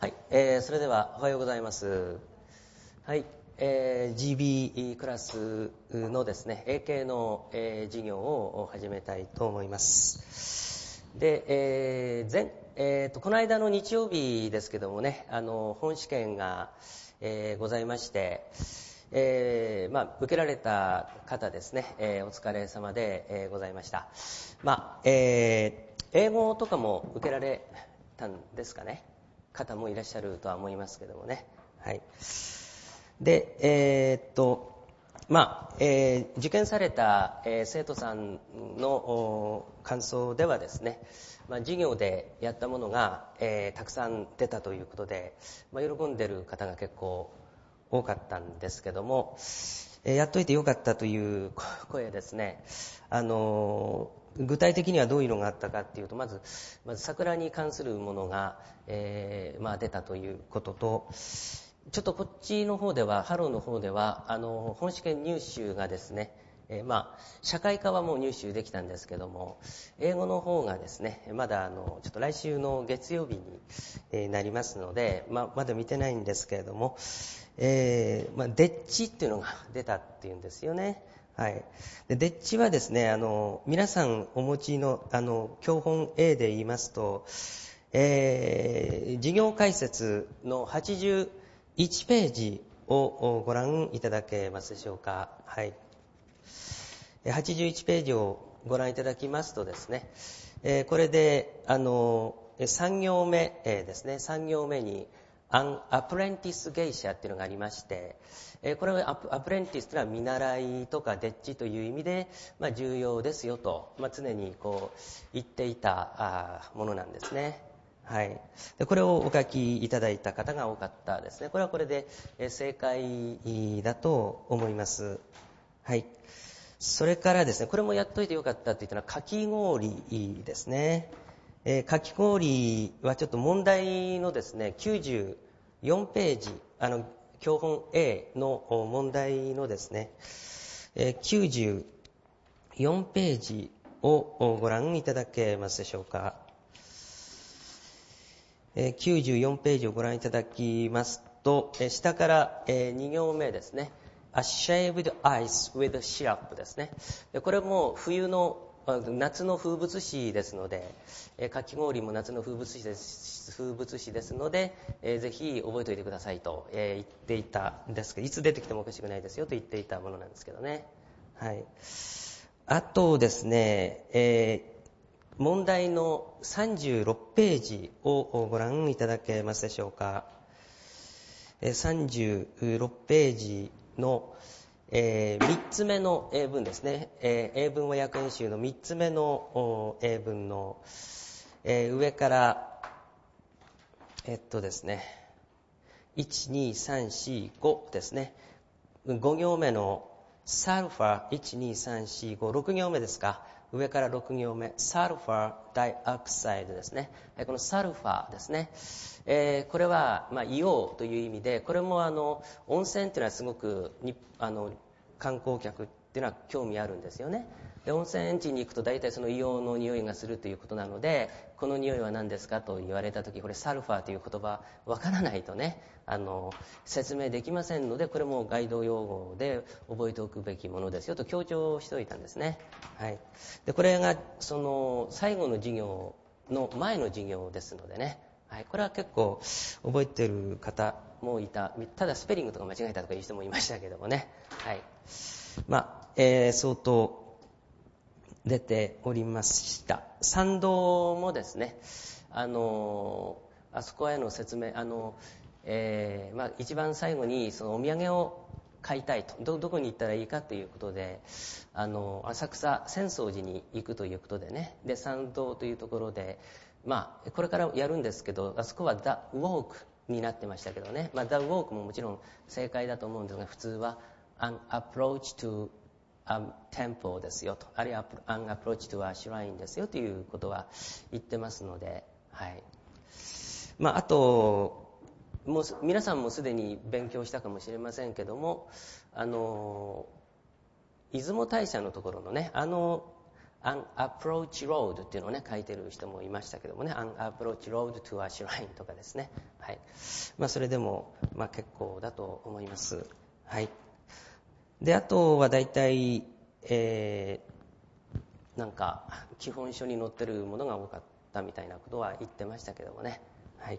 はい、それではおはようございます。はい、GB クラスのですね、英検の、授業を始めたいと思います。で、この間の日曜日ですけどもね、本試験が、ございまして、受けられた方ですね、お疲れ様で、ございました。英語とかも受けられたんですかね。方もいらっしゃるとは思いますけどもね。はい。で、受験された、生徒さんの感想ではですね、授業でやったものが、たくさん出たということで、喜んでる方が結構多かったんですけども、やっといてよかったという声ですね。具体的にはどういうのがあったかっていうと、まず桜に関するものが、出たということと、ちょっとこっちの方では、ハローの方では、本試験入試がですね、社会科はもう入手できたんですけども、英語の方がですね、まだちょっと来週の月曜日になりますので、まだ見てないんですけれども、デッチっていうのが出たっていうんですよね。はい。で、デッチはですね、皆さんお持ちの、教本 A で言いますと、授業解説の81ページをご覧いただけますでしょうか。はい。81ページをご覧いただきますとですね、これで、3行目ですね、3行目に、アプレンティス芸者っていうのがありまして、これはアプレンティスというのは見習いとかデッチという意味で、重要ですよと、常にこう言っていたものなんですね。はい。で、これをお書きいただいた方が多かったですね。これはこれで正解だと思います。はい。それからですね、これもやっといてよかったと言ったのはかき氷ですね。かき氷はちょっと問題のですね、94ページ、教本 A の問題のですね、94ページをご覧いただけますでしょうか。94ページをご覧いただきますと、下から2行目ですね。A shaved ice with syrup ですね。これも冬の夏の風物詩ですので、かき氷も夏の風物詩ですので、ぜひ覚えておいてくださいと、言っていたんですけど、いつ出てきてもおかしくないですよと言っていたものなんですけどね。はい。あとですね、問題の36ページをご覧いただけますでしょうか。36ページの、3つ目の英文ですね。英文和訳演習の3つ目の英文の、上からですね、1、2、3、4、5ですね。5行目のサルファ、1、2、3、4、5、6行目ですか。上から6行目、サルファダイオクサイドですね。このサルファですね。これは、硫黄という意味で、これも温泉っていうのはすごく観光客っていうのは興味あるんですよね。で、温泉地に行くと大体その硫黄の匂いがするということなので、この匂いは何ですかと言われたとき、これサルファーという言葉わからないとね、説明できませんので、これもガイド用語で覚えておくべきものですよと強調しておいたんですね。はい。で、これがその最後の授業の前の授業ですのでね、はい、これは結構覚えてる方もいた。ただスペリングとか間違えたとかいう人もいましたけどもね。はい。相当出ておりました。賛同もですね、あそこへの説明、一番最後にそのお土産を買いたいと、どこに行ったらいいかということで、浅草浅草寺に行くということでね、で参道というところで、これからやるんですけど、あそこは The Walk になってましたけどね、The Walk ももちろん正解だと思うんですが、普通は An approach to a temple ですよと、あるいは An approach to a shrine ですよということは言ってますので、はい。あともう皆さんもすでに勉強したかもしれませんけども、出雲大社のところのね、 An approach road っていうのをね、書いてる人もいましたけどもね、An approach road to a shrine とかですね。はい。それでも、結構だと思います。はい。で、あとは大体、なんか、基本書に載ってるものが多かったみたいなことは言ってましたけどもね。はい。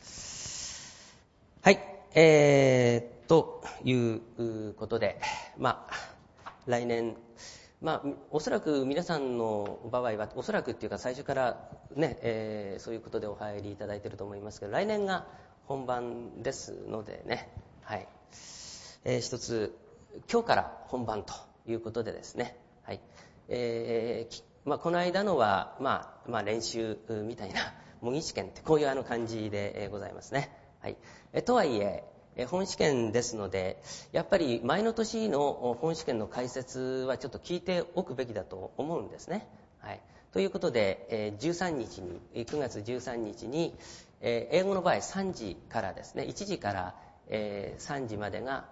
はい。ということで、来年、おそらく皆さんの場合は、おそらくっていうか最初からね、そういうことでお入りいただいていると思いますけど、来年が本番ですのでね、はい。一つ、今日から本番ということでですね、はい。この間のは、練習みたいな模擬試験ってこういう感じでございますね。はい。とはいえ、本試験ですので、やっぱり前の年の本試験の解説はちょっと聞いておくべきだと思うんですね。はい。ということで、13日に、9月13日に、英語の場合3時からですね、1時から3時までが、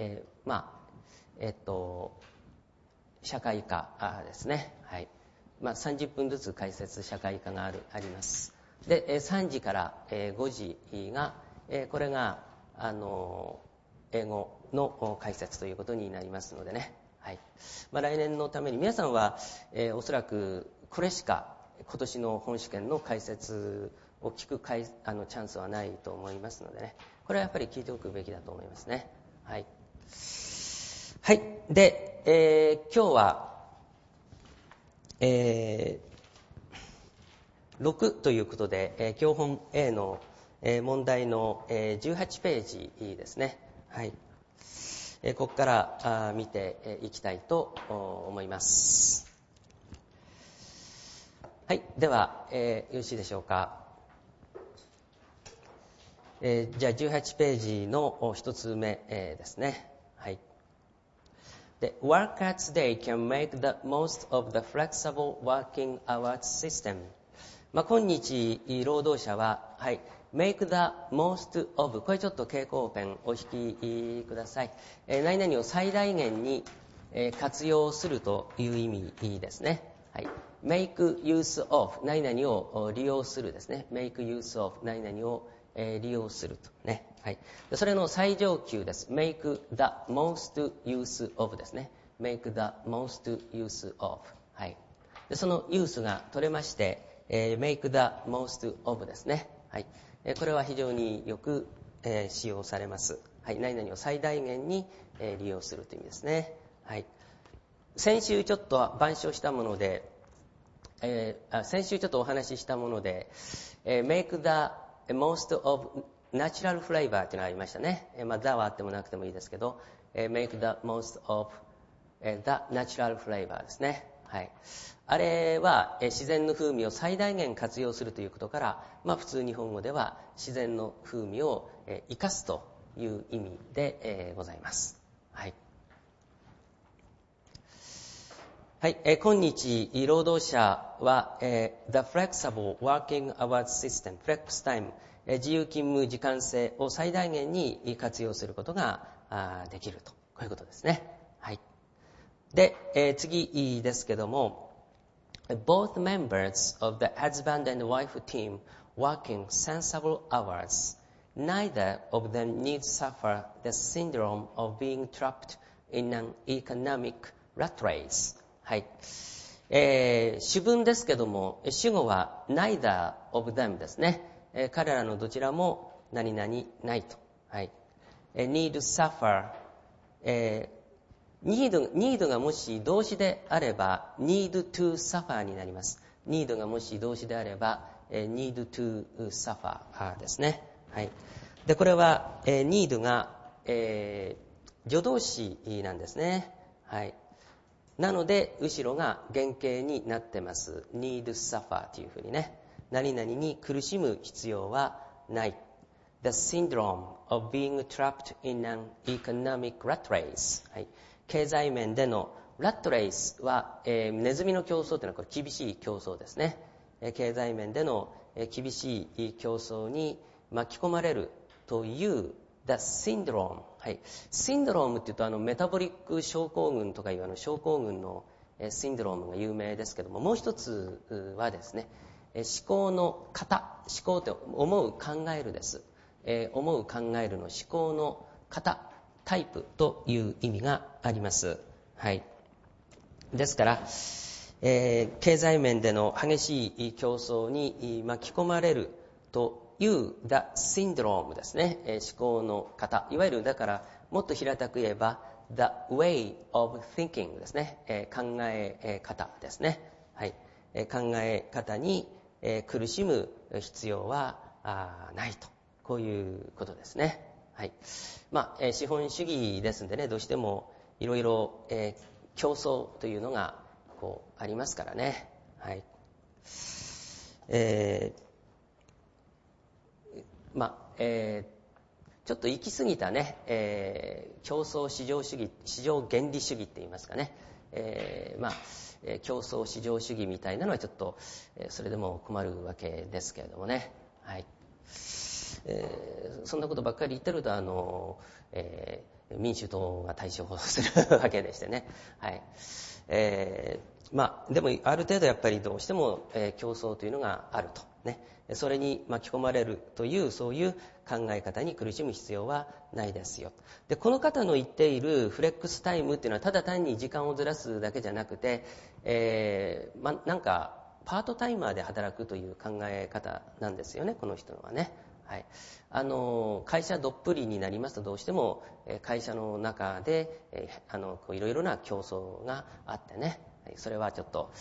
社会科ですね。はい。30分ずつ解説社会科があります。で、3時から5時が、これが、英語の解説ということになりますのでね。はい。来年のために皆さんは、おそらくこれしか今年の本試験の解説を聞くチャンスはないと思いますのでね。これはやっぱり聞いておくべきだと思いますね。はい。はい。で、今日は、6ということで、教本 A の、問題の、18ページですね。はい。ここから見ていきたいと思います。はい。では、よろしいでしょうか。じゃあ18ページの一つ目ですね。はい。The workers today can make the most of the flexible working hours system. 今日労働者は、はい、make the most of、これちょっと蛍光ペンお引きください。何々を最大限に活用するという意味ですね。はい、make use of、何々を利用するですね。make use of、何々を利用するとね。はい。それの最上級です。make the most use of ですね。make the most use of。はい。で、その use が取れまして、make the most of ですね。はい。これは非常によく、使用されます。はい。何々を最大限に、利用するという意味ですね。はい。先週ちょっと板書したもので、先週ちょっとお話ししたもので、make the most of natural flavor というのがありましたね。the はあってもなくてもいいですけど、make the most of the natural flavor ですね。はい。あれは自然の風味を最大限活用するということから、普通日本語では自然の風味を生かすという意味でございます。はい。はい、今日労働者は、The Flexible Working Hours System Flex Time、自由勤務時間制を最大限に活用することができると、こういうことですね。はい。で、次ですけども、Both members of the husband and wife team working sensible hours, neither of them need suffer the syndrome of being trapped in an economic rat race。はい。主文ですけども、主語は neither of them ですね。彼らのどちらも何々ないと。はい。need suffer、need がもし動詞であれば need to suffer になります。need がもし動詞であれば need to suffer ですね。はい。で、これはneed が助動詞なんですね。はい。なので後ろが原形になってます。need suffer というふうにね。何々に苦しむ必要はない。The syndrome of being trapped in an economic rat race、はい、経済面でのラットレースは、ネズミの競争というのはこれ厳しい競争ですね。経済面での、厳しい競争に巻き込まれるという The syndrome、はい、シンドロームっていうとメタボリック症候群とかいう症候群の、 シンドロームが有名ですけども、もう一つはですね、思考の型、思考って思う考えるです。思う考えるの思考の型、タイプという意味があります。はい。ですから、経済面での激しい競争に巻き込まれるという The Syndrome ですね、思考の型、いわゆるだからもっと平たく言えば The Way of Thinking ですね、考え方ですね、はい、考え方に苦しむ必要はないと、こういうことですね。はい。資本主義ですんでね、どうしてもいろいろ競争というのがありますからね。はい。ちょっと行き過ぎたね、競争市場主義、市場原理主義って言いますかね。競争市場主義みたいなのはちょっと、それでも困るわけですけれどもね。はい。そんなことばっかり言ってると民主党が対処するわけでしてね。はい。でもある程度やっぱりどうしても、競争というのがあるとね。それに巻き込まれるというそういう考え方に苦しむ必要はないですよ。で、この方の言っているフレックスタイムっていうのはただ単に時間をずらすだけじゃなくて、なんかパートタイマーで働くという考え方なんですよね、この人のはね。はい、会社どっぷりになりますとどうしても会社の中でいろいろな競争があってね、それはちょっと、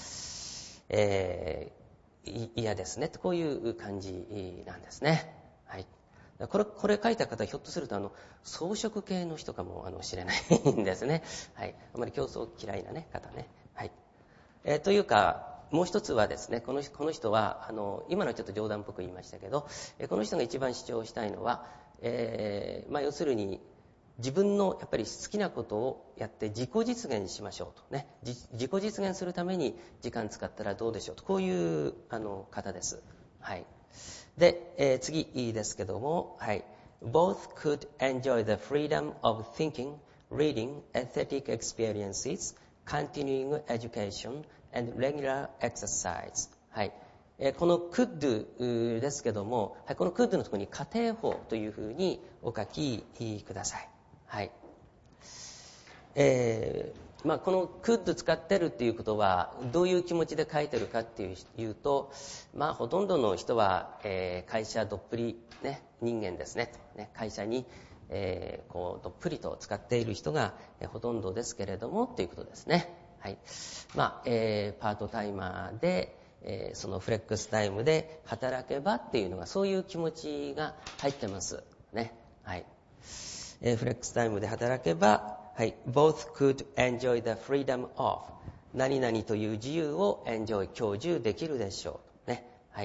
嫌ですね、こういう感じなんですね。はい、これ書いた方、ひょっとすると草食系の人かもしれないんですね。はい、あまり競争嫌いな、ね、方ね。はい、というかもう一つはですね、この人は今のはちょっと冗談っぽく言いましたけど、この人が一番主張したいのは、要するに自分のやっぱり好きなことをやって自己実現しましょうとね、自己実現するために時間使ったらどうでしょうと、こういう方です。はい。で、次ですけども、はい。Both could enjoy the freedom of thinking, reading, aesthetic experiences, continuing education, and regular exercise。はい。この could ですけども、はい、この could のところに家庭法というふうにお書きください。はい。この could 使ってるっていうことはどういう気持ちで書いてるかっていうと、ほとんどの人は、会社どっぷり、ね、人間ですね、会社に、どっぷりと使っている人がほとんどですけれどもということですね。はい。パートタイマーで、そのフレックスタイムで働けばっていうのが、そういう気持ちが入ってますね。はい。フレックスタイムで働けば、はい、both could enjoy the freedom of 何々という自由を enjoy 享受できるでしょう、ね。はい。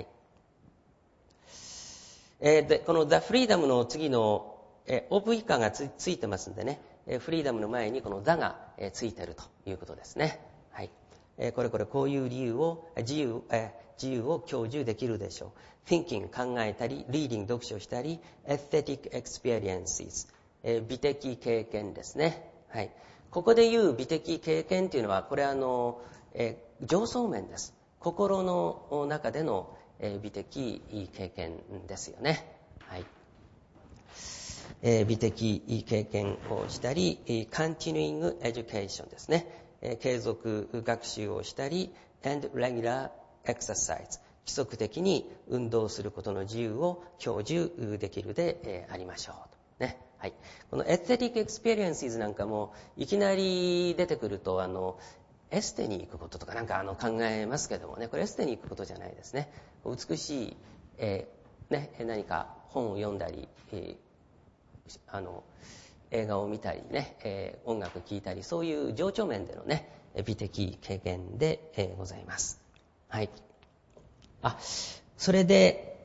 でこの the freedom の次のof 以下がついてますんでね、フリーダムの前にこの the がついているということですね。はい。こういう自由を享受できるでしょう。thinking 考えたり、reading 読書したり、aesthetic experiences美的経験ですね。はい。ここで言う美的経験というのは、これ上層面です。心の中での美的経験ですよね。はい。美的経験をしたり、continuing education ですね。継続学習をしたり、and regular exercise 規則的に運動することの自由を享受できるでありましょう。ね。はい、このエステティックエクスペリエンシーズなんかもいきなり出てくるとエステに行くこととかなんか考えますけどもね、これエステに行くことじゃないですね。美しい、何か本を読んだり、映画を見たりね、音楽聴いたり、そういう情緒面でのね美的経験で、ございます。はい。それで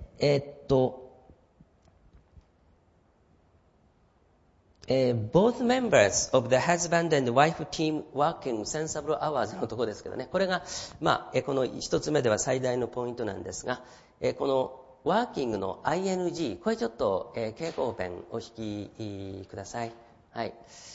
both members of the husband and wife team working sensible hours のところですけどね、これが、この一つ目では最大のポイントなんですが、このワーキングの ing、これちょっと、蛍光ペンお引きください。はい。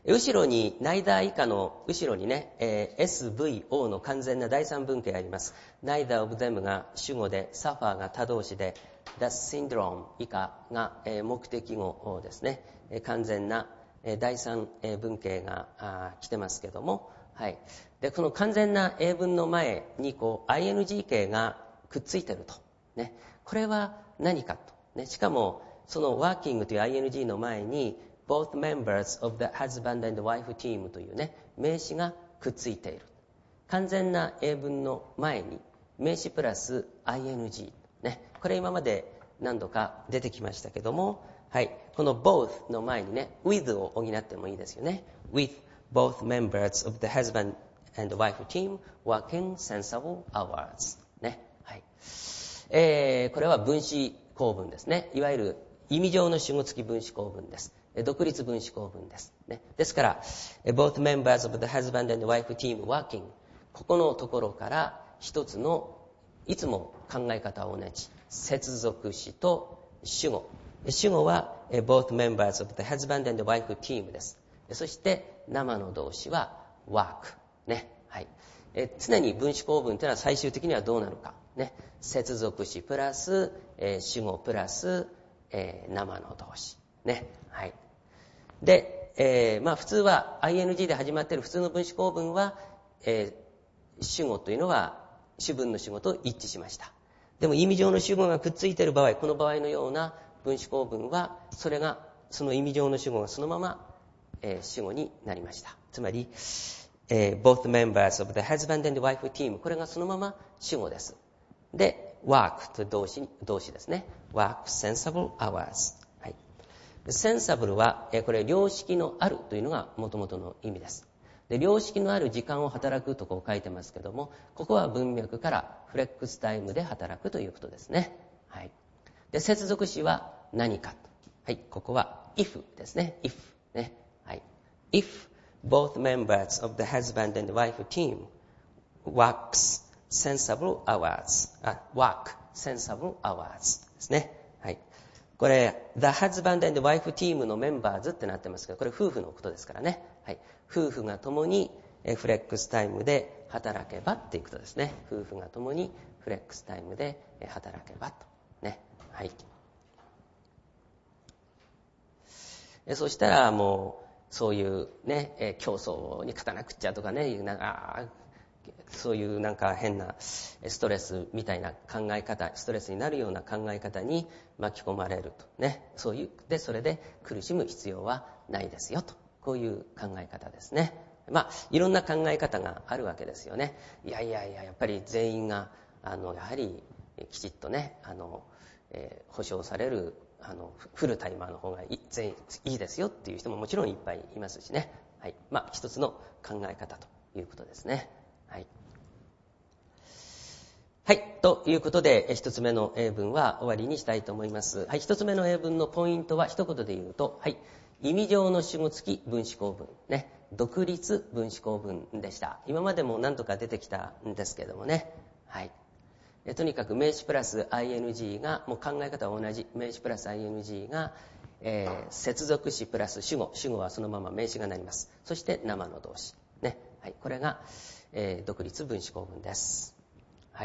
後ろに、ナイダー以下の後ろにね、SVO の完全な第三文型があります。ナイダー of them が主語で、サファーが他動詞で、The syndrome 以下が目的語ですね。完全な第三文型が来てますけども、はい。で、この完全な英文の前にing 形がくっついてると。ね。これは何かと。ね。しかも、その working という ing の前に、both members of the husband and wife team というね、名詞がくっついている。完全な英文の前に、名詞プラス ing。ね。これ今まで何度か出てきましたけども、はい。この both の前にね、with を補ってもいいですよね。with both members of the husband and wife team working sensible hours。ね。はい。これは分詞構文ですね。いわゆる意味上の主語付き分詞構文です。独立分詞構文です。ね。ですから、both members of the husband and wife team working。ここのところから一つのいつも考え方は同じ。接続詞と主語。主語は both members of the husband and wife team です。そして生の動詞は work。ね。はい。常に分詞構文というのは最終的にはどうなるか。ね。接続詞プラス、主語プラス、生の動詞。ね。はい。で、普通は ing で始まっている普通の分詞構文は、主語というのは主文の主語と一致しました。でも意味上の主語がくっついている場合、この場合のような分詞構文は、その意味上の主語がそのまま、主語になりました。つまり、both members of the husband and wife team。これがそのまま主語です。で、work と動詞ですね。work sensible hours。はい。sensible は、これ、良識のあるというのが元々の意味です。で、良識のある時間を働くと書いてますけども、ここは文脈からフレックスタイムで働くということですね。はい。で、接続詞は何か。はい。ここは if ですね。if。ね。はい。if both members of the husband and wife team works sensible hours。work sensible hours ですね。はい。これ、the husband and wife team のメンバーズってなってますけど、これ夫婦のことですからね。はい。夫婦が共にフレックスタイムで働けばっていうことですね。夫婦が共にフレックスタイムで働けばと。ね。はい。そしたらもう、そういうね、競争に勝たなくっちゃとかね、そういうなんか変なストレスみたいな考え方、ストレスになるような考え方に巻き込まれるとね。それで苦しむ必要はないですよと。こういう考え方ですね。いろんな考え方があるわけですよね。やっぱり全員が、やはりきちっとね、保障される、フルタイマーの方がいいですよっていう人ももちろんいっぱいいますしね。はい。一つの考え方ということですね。はい。はい。ということで、一つ目の英文は終わりにしたいと思います。はい。一つ目の英文のポイントは一言で言うと、はい。意味上の主語付き分詞構文。ね。独立分詞構文でした。今までも何とか出てきたんですけどもね。はい。とにかく名詞プラス ing が、もう考え方は同じ。名詞プラス ing が、接続詞プラス主語。主語はそのまま名詞がなります。そして生の動詞。ね。はい。これが、独立分詞構文です。はい。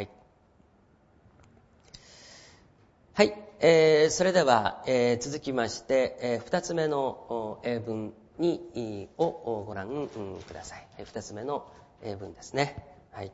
はい。それでは、続きまして、2つ目の英文をご覧ください。2つ目の英文ですね。はい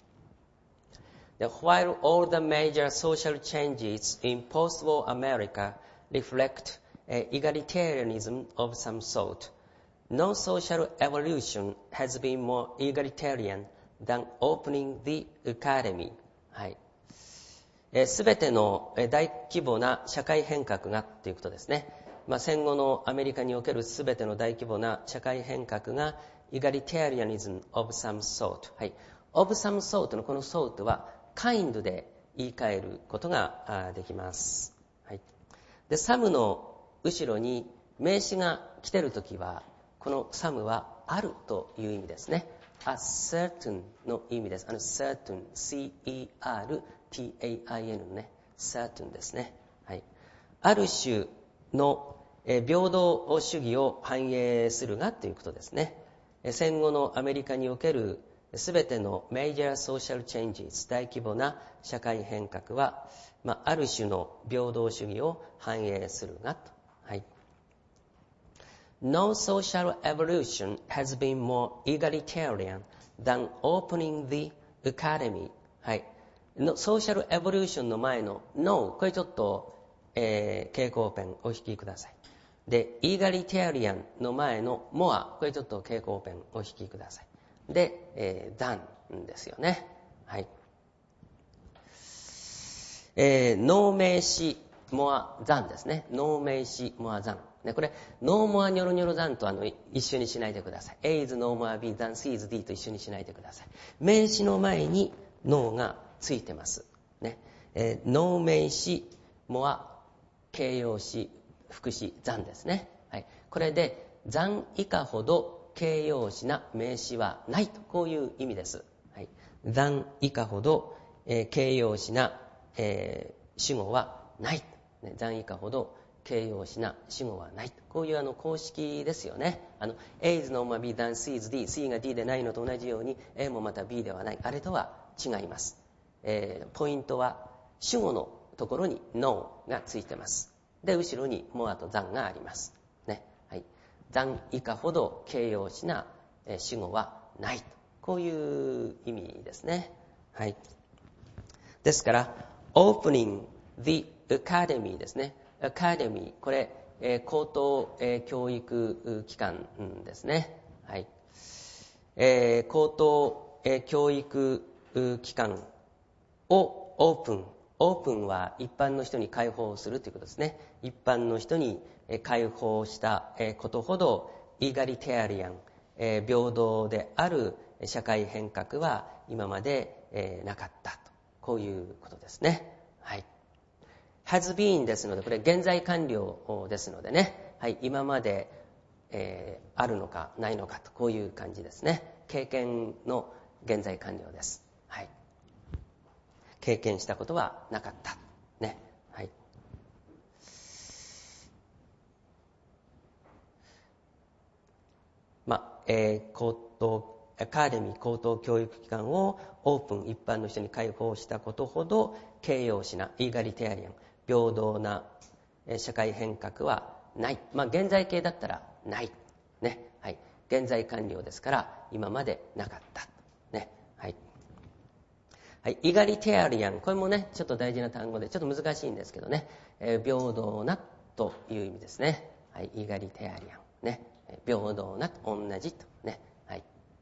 。While all the major social changes in post-war America reflect egalitarianism of some sort, no social evolution has been more egalitarian than opening the academy. はい。すべての大規模な社会変革がということですね。戦後のアメリカにおけるすべての大規模な社会変革が egalitarianism of some sort。はい。of some sort のこの sort は kind で言い換えることができます。はい。で、some の後ろに名詞が来てるときは、この some はあるという意味ですね。a certain の意味です。certain、C-E-R-T-A-I-N のね、certain ですね。はい。ある種の、 平等主義を反映するがということですね。戦後のアメリカにおけるすべてのメジャーソーシャルチェンジ、大規模な社会変革は、ある種の平等主義を反映するがと。はい。No social evolution has been more egalitarian than opening the academy. はい。ソーシャルエボリューションの前の No、これちょっと、蛍光ペンお引きください。で、egalitarian の前の more、これちょっと蛍光ペンお引きください。で、than ですよね。はい。能名詞 more than ですね。能名詞 more than。ね、これ、no more ニョロニョロ than と一緒にしないでください。A is no more B than C is D と一緒にしないでください。名詞の前に no がついてます。ね。能名詞 more 形容詞副詞 than ですね。はい。これで than 以下ほど形容詞な名詞はないと、こういう意味です。はい。than 以下ほど、形容詞な、主語はない。ね、than 以下ほど形容詞な主語はない。こういう公式ですよね。A is no more B than C is D。C が D でないのと同じように A もまた B ではない。あれとは違います。ポイントは主語のところに No がついてます。で、後ろに more と than があります。ね。はい。than 以下ほど形容詞な主語はない。こういう意味ですね。はい。ですから、opening the academy ですね。academy、これ、高等、教育機関ですね。はい。高等、教育機関をオープン。オープンは一般の人に開放するということですね。一般の人に開放したことほど、イガリテアリアン、平等である社会変革は今までなかったと。こういうことですね。はい。has been ですので、これ現在完了ですのでね。はい。今まで、あるのかないのかと、こういう感じですね。経験の現在完了です。はい。経験したことはなかった。ね。はい。アカデミー、高等教育機関をオープン、一般の人に開放したことほど形容詞な、イーガリテアリアン、平等な社会変革はない。現在形だったらない。ね。はい。現在完了ですから、今までなかった。ね。はい。はい。イガリテアリアン、これもね、ちょっと大事な単語で、ちょっと難しいんですけどね。平等なという意味ですね。はい。イガリテアリアン。ね。平等な、同じと。ね。はい。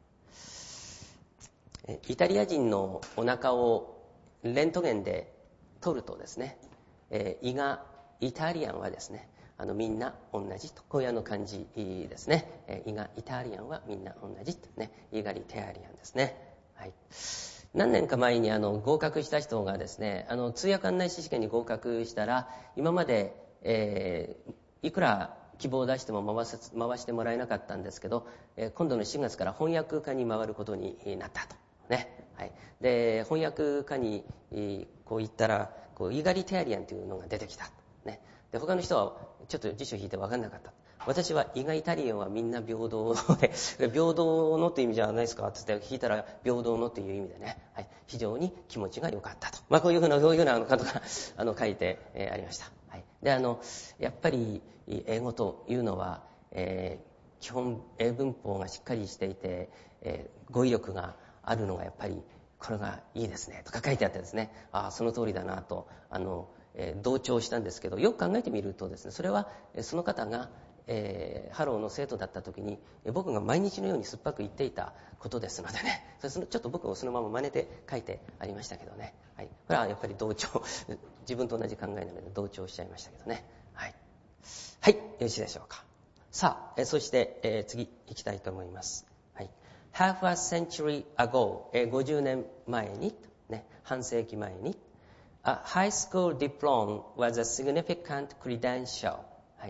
イタリア人のお腹をレントゲンで取るとですね、胃がイタリアンはですね、みんな同じと、こういう感じですね。胃がイタリアンはみんな同じとね、イガリテアリアンですね。はい。何年か前に合格した人がですね、通訳案内士試験に合格したら、今まで、いくら希望を出しても回してもらえなかったんですけど、今度の4月から翻訳家に回ることになったと。ね。はい。で、翻訳家にこう言ったら、イガリテアリアンというのが出てきた。ね。で、他の人はちょっと辞書引いて分かんなかった。私はイガリタリアンはみんな平等で、平等のって意味じゃないですかって言って聞いたら平等のっていう意味でね、はい、非常に気持ちが良かったと。こういうふうなことが書いてありました。はい。で、やっぱり英語というのは、基本英文法がしっかりしていて、語彙力があるのがやっぱりこれがいいですねとか書いてあってですね、ああその通りだなと同調したんですけど、よく考えてみるとですね、それはその方がハローの生徒だった時に僕が毎日のように酸っぱく言っていたことですのでね、ちょっと僕もそのまま真似て書いてありましたけどね、はい、これはやっぱり同調自分と同じ考えなので同調しちゃいましたけどね、はい、はい、よろしいでしょうか。さあ、そして、次行きたいと思います。はい、Half a century ago、50年前に、ね、半世紀前にA high school diploma was a significant credential. はい、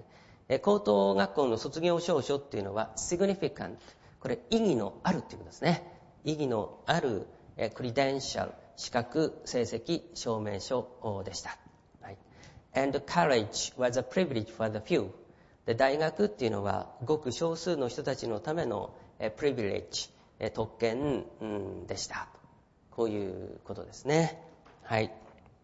高等学校の卒業証書っていうのは significant。これ意義のあるっていうことですね。意義のあるcredential、資格、成績、証明書でした。はい、And college was a privilege for the few。 で、大学っていうのはごく少数の人たちのためのプリビレッジ、特権、でした。こういうことですね。はい。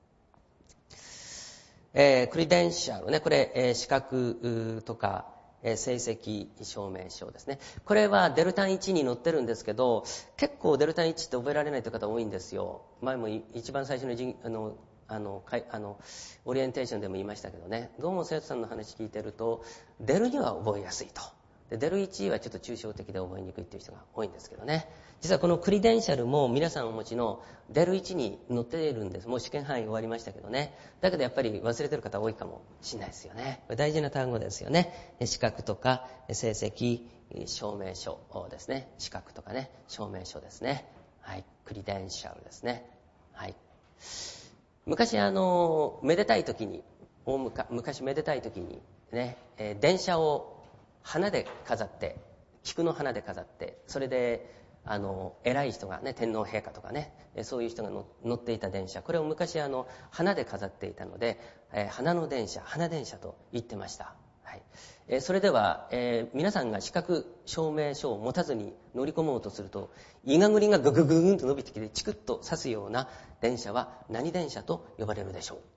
クリデンシャルね、これ、資格とか、成績証明書ですね。これはデルタ1に載ってるんですけど、結構デルタ1って覚えられないという方多いんですよ。前も一番最初のオリエンテーションでも言いましたけどね、どうも生徒さんの話聞いてると、デル2は覚えやすいと。で、デル1はちょっと抽象的で覚えにくいっていう人が多いんですけどね。実はこのクリデンシャルも皆さんお持ちのデル1に載っているんです。もう試験範囲終わりましたけどね。だけどやっぱり忘れてる方多いかもしれないですよね。これ大事な単語ですよね。資格とか成績証明書ですね。資格とかね、証明書ですね。はい。クリデンシャルですね。はい。昔めでたい時に、昔めでたい時にね、電車を花で飾って、菊の花で飾って、それで偉い人がね、天皇陛下とかね、そういう人が乗っていた電車、これを昔花で飾っていたので、花の電車、花電車と言ってました。はい。それでは、皆さんが資格証明書を持たずに乗り込もうとすると、イガグリがグググーンと伸びてきてチクッと刺すような電車は何電車と呼ばれるでしょう？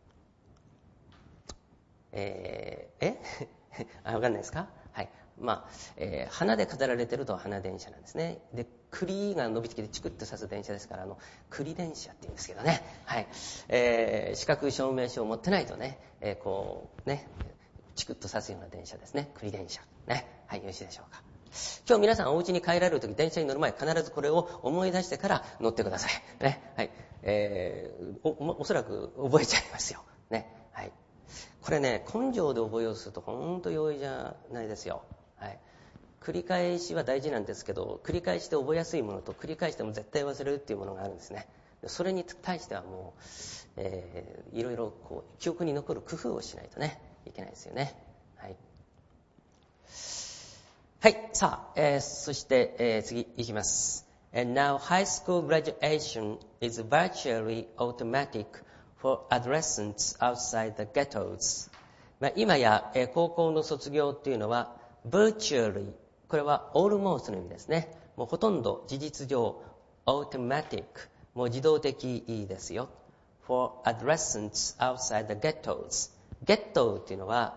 わかんないですか？はい。花で飾られてると花電車なんですね。で、栗が伸びてきてチクッと刺す電車ですから、栗電車って言うんですけどね。はい。資格証明書を持ってないとね、チクッと刺すような電車ですね。栗電車。ね。はい、よろしいでしょうか。今日皆さんお家に帰られるとき、電車に乗る前、必ずこれを思い出してから乗ってください。ね。はい。おそらく覚えちゃいますよ。ね。はい。これね、根性で覚えようとすると本当容易じゃないですよ。はい。繰り返しは大事なんですけど、繰り返して覚えやすいものと繰り返しても絶対忘れるっていうものがあるんですね。それに対してはもう、いろいろ記憶に残る工夫をしないとね、いけないですよね。はい。はい。さあ、そして、次いきます。And now high school graduation is virtually automatic for adolescents outside the ghettos. 今や、高校の卒業っていうのは virtually、 これは almost の意味ですね。もうほとんど事実上 automatic、 もう自動的ですよ。for adolescents outside the ghettos。 ゲットっていうのは、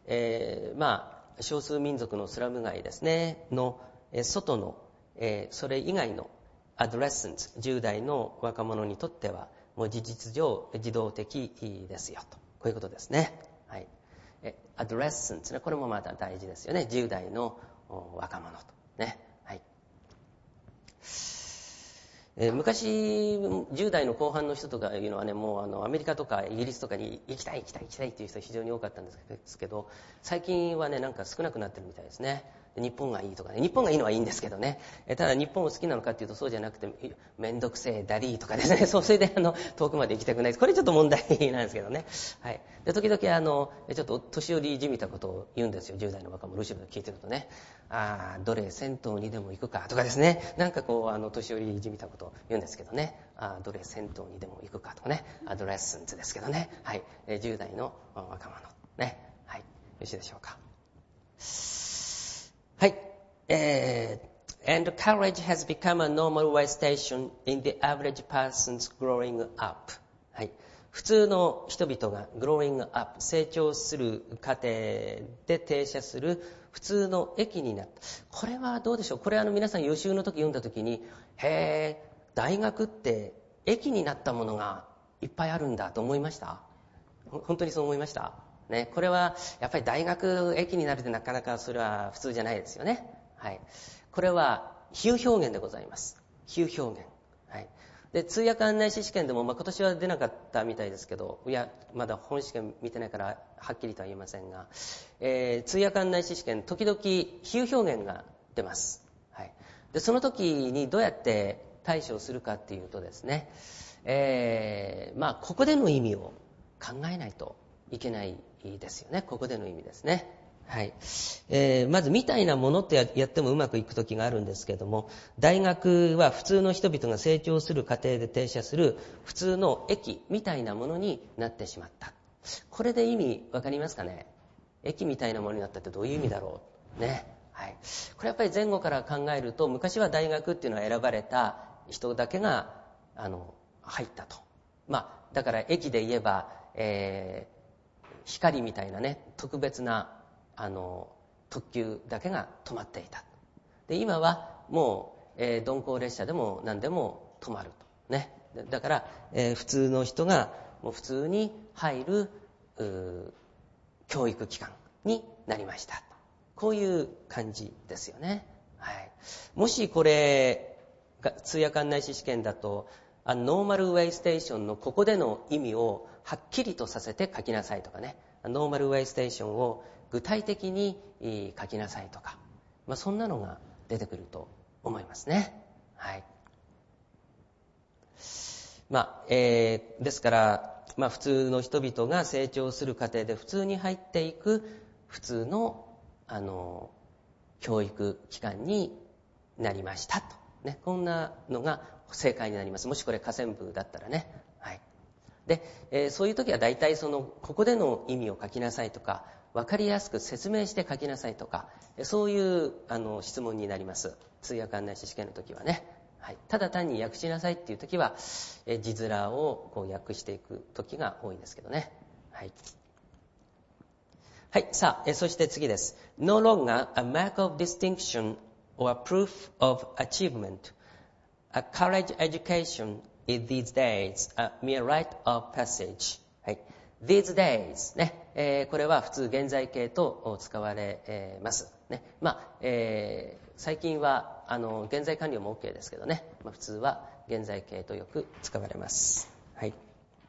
少数民族のスラム街ですねの外の、それ以外のアドレッセンツ、10代の若者にとってはもう事実上自動的ですよと、こういうことですね。はい。アドレッセンツね、これもまた大事ですよね。10代の若者とね。はい。昔10代の後半の人とかいうのはね、もうアメリカとかイギリスとかに行きたいっていう人非常に多かったんですけど、最近はね、なんか少なくなってるみたいですね。日本がいいとかね、日本がいいのはいいんですけどね、ただ日本を好きなのかっていうとそうじゃなくて、めんどくせえダリーとかですね、それで遠くまで行きたくないです。これちょっと問題なんですけどね。はい。で、時々ちょっと年寄りじみたことを言うんですよ、10代の若者後ろで聞いてるとね。どれ銭湯にでも行くかとかですね、なんか年寄りじみたことを言うんですけどね。どれ銭湯にでも行くかとかね、アドレッセンツですけどね。はい。10代の若者ね。はい。よろしいでしょうか。はい。And college has become a normal way station in the average person's growing up. はい。普通の人々が growing up、 成長する過程で停車する普通の駅になった。これはどうでしょう。これ皆さん予習の時読んだ時に、へー、大学って駅になったものがいっぱいあるんだと思いました？本当にそう思いました？ね、これはやっぱり大学駅になるってなかなかそれは普通じゃないですよね。はい。これは比喩表現でございます。比喩表現。はい。で、通訳案内士試験でも、今年は出なかったみたいですけど、いや、まだ本試験見てないからはっきりとは言えませんが、通訳案内士試験、時々比喩表現が出ます。はい。で、その時にどうやって対処するかっていうとですね、ここでの意味を考えないといけないですよね。ここでの意味ですね。はい。まずみたいなものってやってもうまくいく時があるんですけれども、大学は普通の人々が成長する過程で停車する普通の駅みたいなものになってしまった。これで意味わかりますかね？ 駅みたいなものになったってどういう意味だろうね。はい。これやっぱり前後から考えると、昔は大学っていうのは選ばれた人だけが入ったと。だから駅で言えば、光みたいなね、特別な特急だけが止まっていた。で、今はもう、鈍行列車でも何でも止まるとね。だから、普通の人がもう普通に入る教育機関になりました。こういう感じですよね。はい。もしこれが通訳案内士試験だと、ノーマルウェイステーションのここでの意味をはっきりとさせて書きなさいとかね。ノーマルウェイステーションを具体的に書きなさいとか、そんなのが出てくると思いますね。はい。ですから、普通の人々が成長する過程で普通に入っていく普通の教育機関になりましたと、ね、こんなのが正解になります。もしこれ下線部だったらね。はい。で、そういう時は大体ここでの意味を書きなさいとか、分かりやすく説明して書きなさいとか、そういう質問になります。通訳案内士試験の時はね。はい、ただ単に訳しなさいっていう時は、字面をこう訳していく時が多いですけどね。はい。はい。さあ、そして次です。No longer a mark of distinction or proof of achievement. A college education is these days a mere rite of passage. はい。these days ね、これは普通現在形と使われます。ね。最近は現在完了も OK ですけどね。普通は現在形とよく使われます。はい。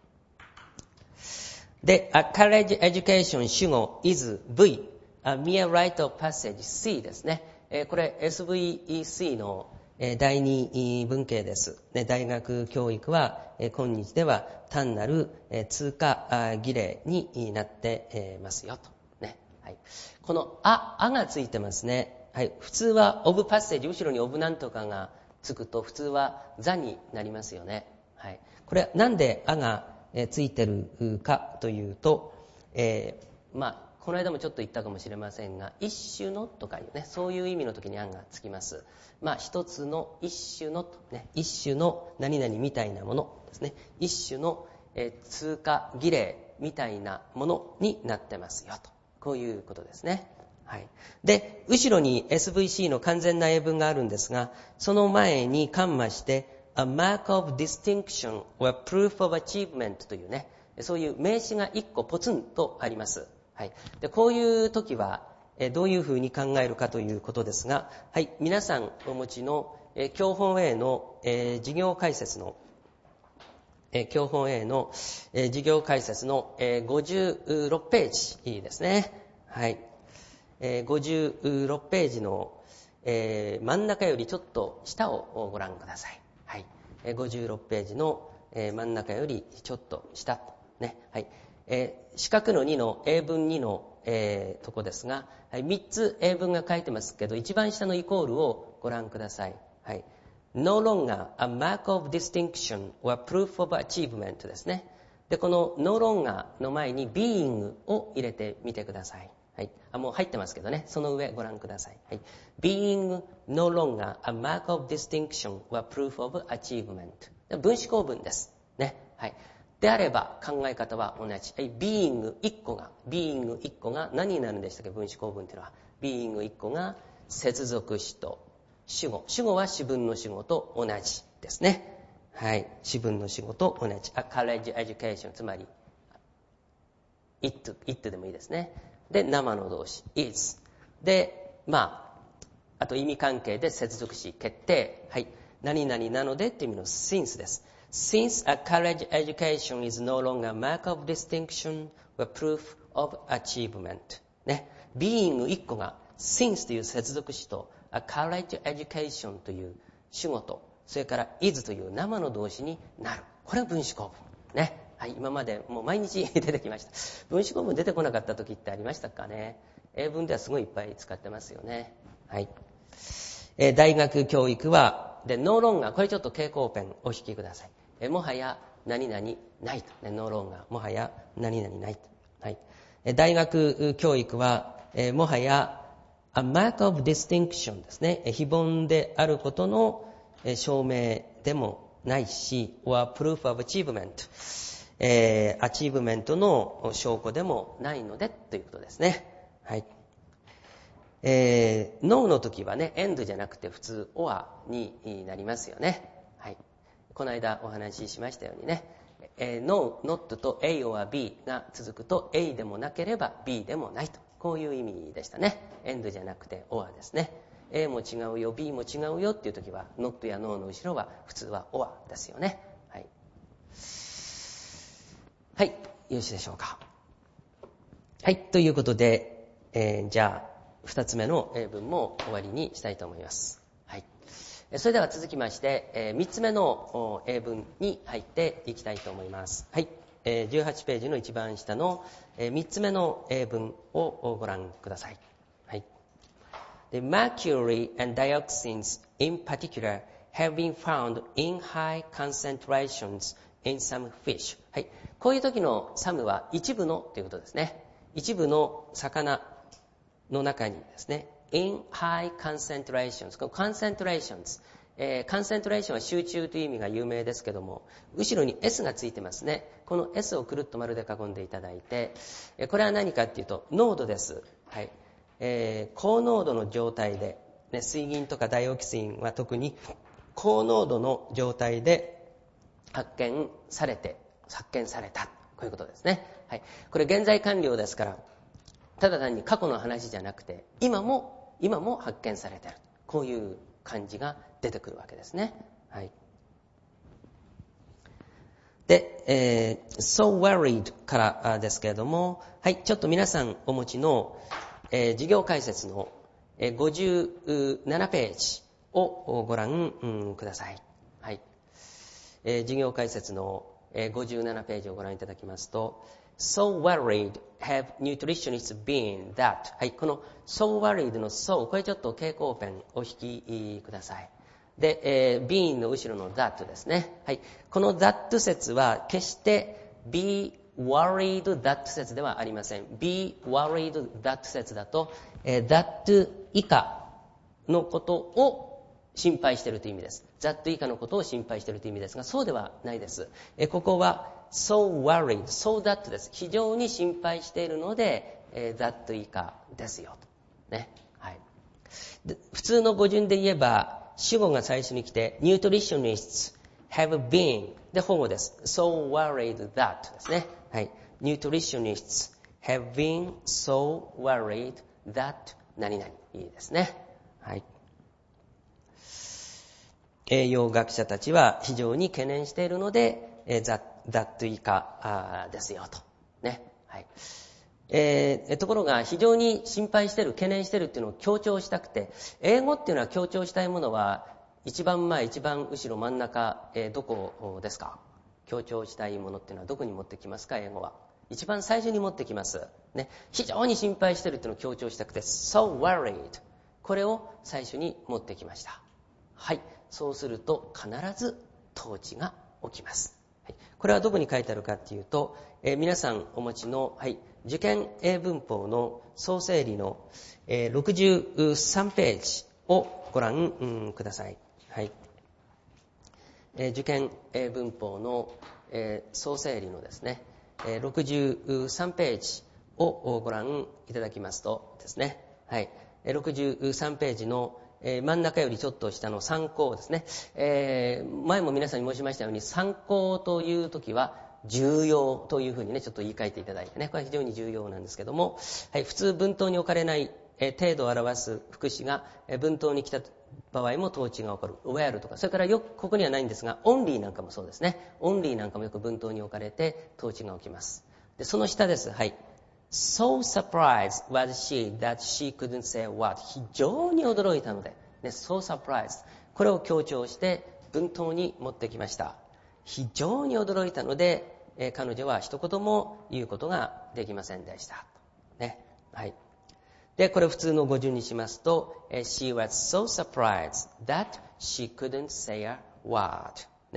で、a college education 主語 is V、a mere rite of passage C ですね。これ SVEC の第二文型です。大学教育は今日では単なる通過儀礼になってますよと。ね。はい。このあがついてますね。はい。普通は of passage、後ろに of なんとかがつくと普通は座になりますよね。はい。これなんであがついてるかというと、この間もちょっと言ったかもしれませんが、一種のとかいうね、そういう意味の時に案がつきます。一つの一種のとね、一種の何々みたいなものですね。一種の通過儀礼みたいなものになってますよと。こういうことですね。はい。で、後ろに SVC の完全な英文があるんですが、その前にカンマして、a mark of distinction or proof of achievement というね、そういう名詞が1個ポツンとあります。はい。で、こういう時は、どういうふうに考えるかということですが、はい。皆さんお持ちの、教本 A の、授業解説の、教本 A の、授業解説の、56ページですね。はい。56ページの、真ん中よりちょっと下をご覧ください。はい。56ページの、真ん中よりちょっと下。ね。はい。四角の2の英文2の、とこですが、はい、3つ英文が書いてますけど、一番下のイコールをご覧ください。はい。No longer a mark of distinction or proof of achievement ですね。で、この no longer の前に being を入れてみてください。はい。もう入ってますけどね。その上ご覧ください。はい。being no longer a mark of distinction or proof of achievement。分子構文です。ね。はい。であれば考え方は同じ。being 1個が何になるんでしたっけ、分子構文っていうのは。being 1個が接続詞と主語。主語は詞分の主語と同じですね。はい。詞分の主語と同じ。college education、つまり it でもいいですね。で、生の動詞 is。で、あと意味関係で接続詞決定。はい。何々なのでっていう意味の since です。Since a college education is no longer a mark of distinction or proof of achievement ね、being 1個が since という接続詞と a college education という主語と、それから is という生の動詞になる。これは分子構文ね。はい、今までもう毎日出てきました。分子構文出てこなかった時ってありましたかね。英文ではすごいいっぱい使ってますよね。はい。大学教育はで、ノーロンガー、これちょっと蛍光ペンお引きください。もはや何々ないと。ノーロンガー、もはや何々ないと。はい。 大学教育は、もはやa mark of distinction ですね。非凡であることの証明でもないし、or proof of achievement、アチーブメントの証拠でもないのでということですね。はい。No の時はね、end じゃなくて普通 or になりますよね。はい。この間お話ししましたようにね、No, not と A or B が続くと A でもなければ B でもないと。こういう意味でしたね。end じゃなくて or ですね。A も違うよ、B も違うよっていう時は not や no の後ろは普通は or ですよね。はい。はい。よろしいでしょうか。はい。ということで、じゃあ、2つ目の英文も終わりにしたいと思います。はい。それでは続きまして、3つ目の英文に入っていきたいと思います。はい。18ページの一番下の3つ目の英文をご覧ください。はい。The mercury and dioxins in particular have been found in high concentrations in some fish. はい。こういう時の some は一部のということですね。一部の魚の中にですね、in high concentrations。この concentrations。concentration は集中という意味が有名ですけども、後ろに S がついてますね。この S をくるっと丸で囲んでいただいて、これは何かっていうと、濃度です。はい。高濃度の状態で、ね、水銀とかダイオキシンは特に高濃度の状態で発見された。こういうことですね。はい。これ現在完了ですから、ただ単に過去の話じゃなくて、今も発見されている。こういう感じが出てくるわけですね。はい。で、so worried からですけれども、はい、ちょっと皆さんお持ちの、授業解説の、57ページをご覧、ください。はい。授業解説の、57ページをご覧いただきますと、So worried have nutritionists been that はい、この So worried の So これちょっと蛍光ペンお引きください。で、been の後ろの that ですね。はい、この that 説は決して be worried that 説ではありません。be worried that 説だと、that 以下のことを心配しているという意味です。that 以下のことを心配しているという意味ですが、そうではないです。ここは so worried, so that です。非常に心配しているので、that 以下ですよと。ね。はい。で、普通の語順で言えば、主語が最初に来て、nutritionists have been で保護です。so worried that ですね。はい。nutritionists have been so worried that 何々いいですね。はい。栄養学者たちは非常に懸念しているので、that 以下ですよと。ね。はい。ところが非常に心配している、懸念しているっていうのを強調したくて、英語っていうのは強調したいものは一番前、一番後ろ、真ん中、どこですか？強調したいものっていうのはどこに持ってきますか？英語は。一番最初に持ってきます。ね。非常に心配しているっていうのを強調したくて、so worried。これを最初に持ってきました。はい。そうすると必ず統治が起きます。はい、これはどこに書いてあるかっていうと、皆さんお持ちの、はい、受験英文法の総整理の、63ページをご覧、ください。はい。受験英文法の、総整理のですね、63ページをご覧いただきますとですね、はい、63ページの真ん中よりちょっと下の参考ですね。前も皆さんに申しましたように、参考というときは重要というふうにね、ちょっと言い換えていただいてね、これは非常に重要なんですけども、はい、普通文頭に置かれない程度を表す副詞が文頭に来た場合も統治が起こる。where とか、それからよくここにはないんですが、only なんかもそうですね。only なんかもよく文頭に置かれて統治が起きます。で、その下です。はい。So surprised was she that she couldn't say a word. 非常に驚いたので、ね、so surprised。これを強調して文頭に持ってきました。非常に驚いたので、彼女は一言も言うことができませんでした。ね。はい。で、これ普通の語順にしますと、she was so surprised that she couldn't say a word。ね。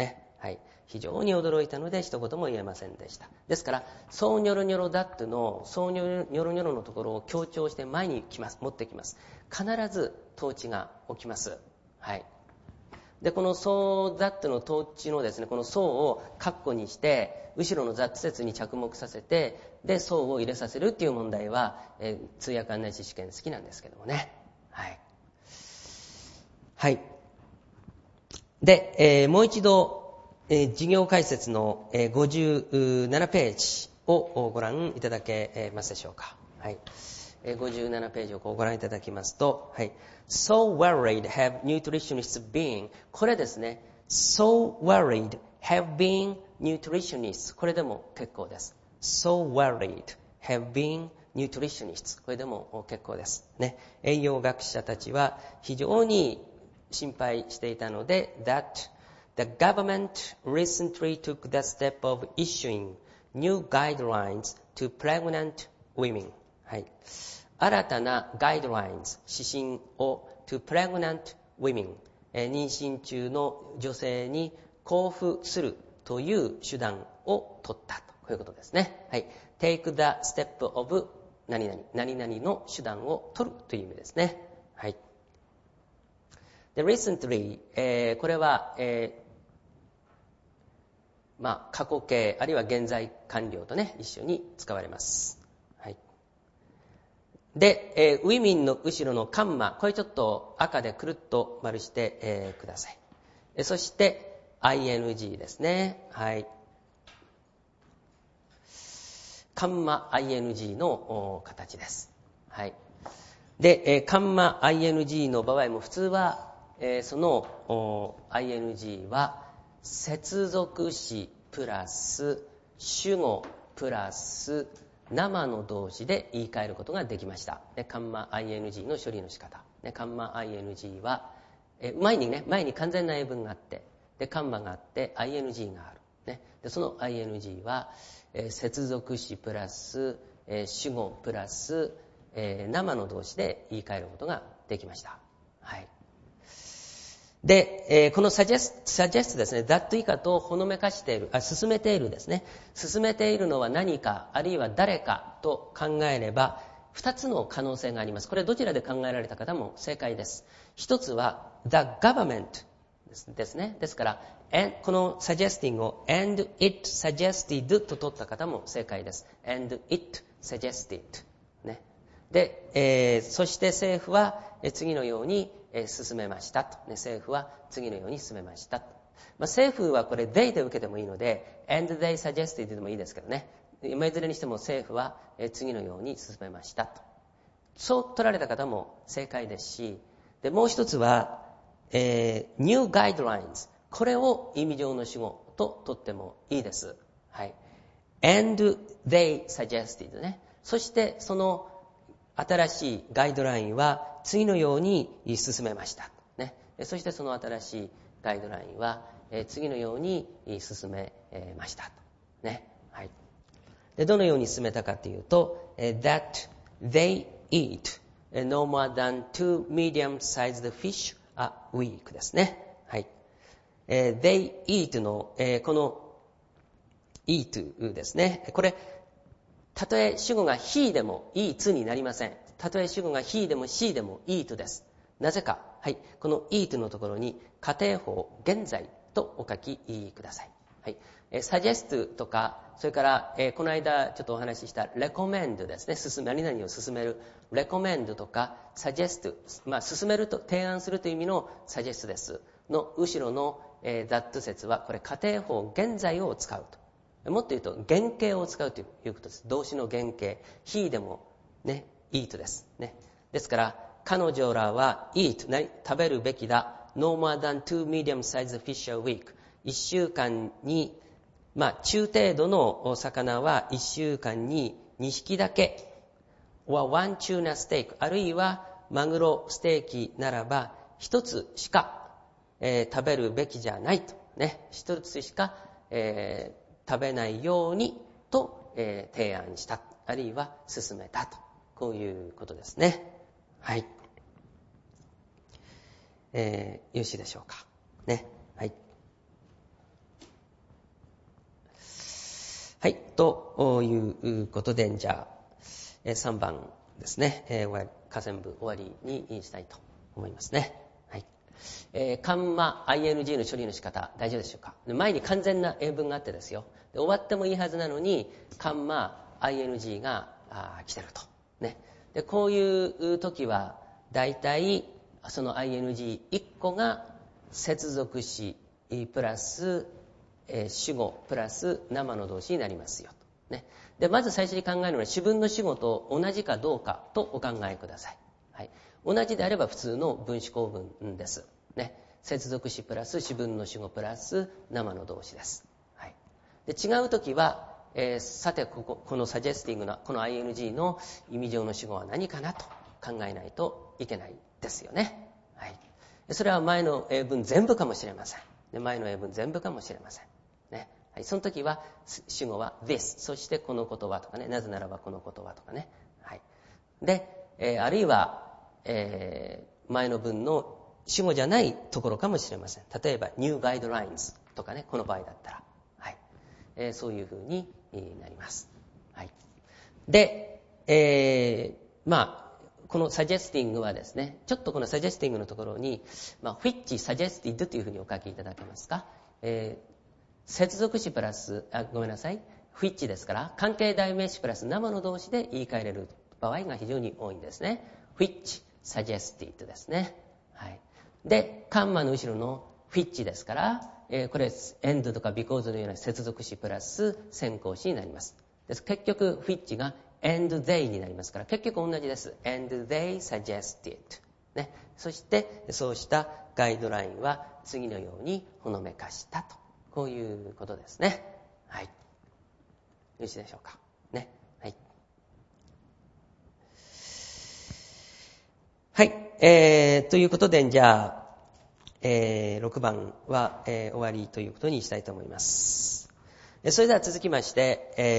はい。非常に驚いたので一言も言えませんでした。ですから、そうニョロニョロだってのそうニョロニョロのところを強調して前に持ってきます。必ず統治が起きます。はい。で、このそうだっての統治のですね、このそうを括弧にして、後ろの雑説に着目させて、で、そうを入れさせるっていう問題は、通訳案内士試験好きなんですけどもね。はい。はい。で、もう一度、授業解説の、57ページをご覧いただけますでしょうか。はい。57ページをご覧いただきますと、はい。So worried have nutritionists been. これですね。So worried have been nutritionists. これでも結構です。So worried have been nutritionists. これでも結構です。ね。栄養学者たちは非常に心配していたので、that the government recently took the step of issuing new guidelines to pregnant women. はい。新たなガイドラインズ、指針を to pregnant women、妊娠中の女性に交付するという手段を取ったと。こういうことですね。はい。take the step of 何々、何々の手段を取るという意味ですね。はい。で、recently、これは、過去形あるいは現在完了とね、一緒に使われます。はい。で、ウィミンの後ろのカンマ、これちょっと赤でくるっと丸して、ください。そして、ing ですね。はい。カンマ ing の形です。はい。で、カンマ ing の場合も普通は、その ing は接続詞プラス主語プラス生の動詞で言い換えることができました。で、カンマ ing の処理の仕方。で、カンマ ing は、前に完全な英文があって、で、カンマがあって ing がある。ね、で、その ing は、接続詞プラス、主語プラス、生の動詞で言い換えることができました。はい。で、この suggest ですね、that 以下とほのめかしている、進めているですね。進めているのは何か、あるいは誰かと考えれば、二つの可能性があります。これどちらで考えられた方も正解です。一つは、the government ですね。ですから、この suggesting を and it suggested と取った方も正解です。and it suggested。ね。で、そして政府は次のように進めましたと。政府は次のように進めましたと。政府はこれ they で受けてもいいので and they suggested でもいいですけどね。いずれにしても政府は次のように進めましたと。そう取られた方も正解ですし、でもう一つは、new guidelines。これを意味上の主語と取ってもいいです。はい。and they suggested ね。そしてその新しいガイドラインは次のように進めました。ね。そしてその新しいガイドラインは次のように進めました。ね。はい。で、どのように進めたかというと、that they eat no more than 2 medium-sized fish a week ですね。はい。they eat の、この eat ですね。これ、たとえ主語が he でも eat になりません。たとえ主語が he でも she でも eat です。なぜか。はい。この eat のところに仮定法、現在とお書きください。はい。suggest とか、それから、この間ちょっとお話しした recommend ですね。何々を進める。recommend とか suggest、進めると、提案するという意味の suggest です。の後ろの、that 節は、これ仮定法、現在を使うと。もっと言うと、原型を使うということです。動詞の原型。he でも、ね、eat です。ね。ですから、彼女らは eat、食べるべきだ。no more than 2 medium-sized fish a week。1週間に、中程度の魚は1週間に2匹だけ。or one tuna steak。あるいは、マグロステーキならば、1つしか、食べるべきじゃないと。ね。1つしか、食べないようにと、提案した。あるいは進めたと。こういうことですね。はい。よろしいでしょうか。ね。はい。 はい、ということで、じゃあ、3番ですね、下線部終わりにしたいと思いますね。はい。カンマ ing の処理の仕方、大丈夫でしょうか。前に完全な英文があってですよ。で終わってもいいはずなのに、カンマ ing が来てると。ね。で、こういう時は、だいたいその ing1 個が接続詞プラス主語プラス生の動詞になりますよと、ね。でまず最初に考えるのは主文の主語と同じかどうかとお考えください。はい、同じであれば普通の分子構文です、ね。接続詞プラス主文の主語プラス生の動詞です。はい、で違うときは、さてこのサジェスティングなこの ing の意味上の主語は何かなと考えないといけないですよね。はい、それは前の英文全部かもしれません。で前の英文全部かもしれません。ね。はい、その時は主語は this、 そしてこの言葉とかね、なぜならばこの言葉とかね。はい、で、あるいは、前の文の主語じゃないところかもしれません。例えば new guidelines とかね、この場合だったら、はい、そういうふうになります。はい、で、このサジェスティングはですね、ちょっとこのサジェスティングのところに、which suggested というふうにお書きいただけますか。接続詞プラス、ごめんなさい、which ですから、関係代名詞プラス生の動詞で言い換えれる場合が非常に多いんですね。which suggested ですね。はい。で、カンマの後ろの which ですから、これ and とか because のような接続詞プラス先行詞になります。です結局 which が and they になりますから、結局同じです。and they suggested、ね。そしてそうしたガイドラインは次のようにほのめかしたと、こういうことですね。はい。よろしいでしょうか。ね。はい。はい。ということで、じゃあ、6番は、終わりということにしたいと思います。それでは続きまして、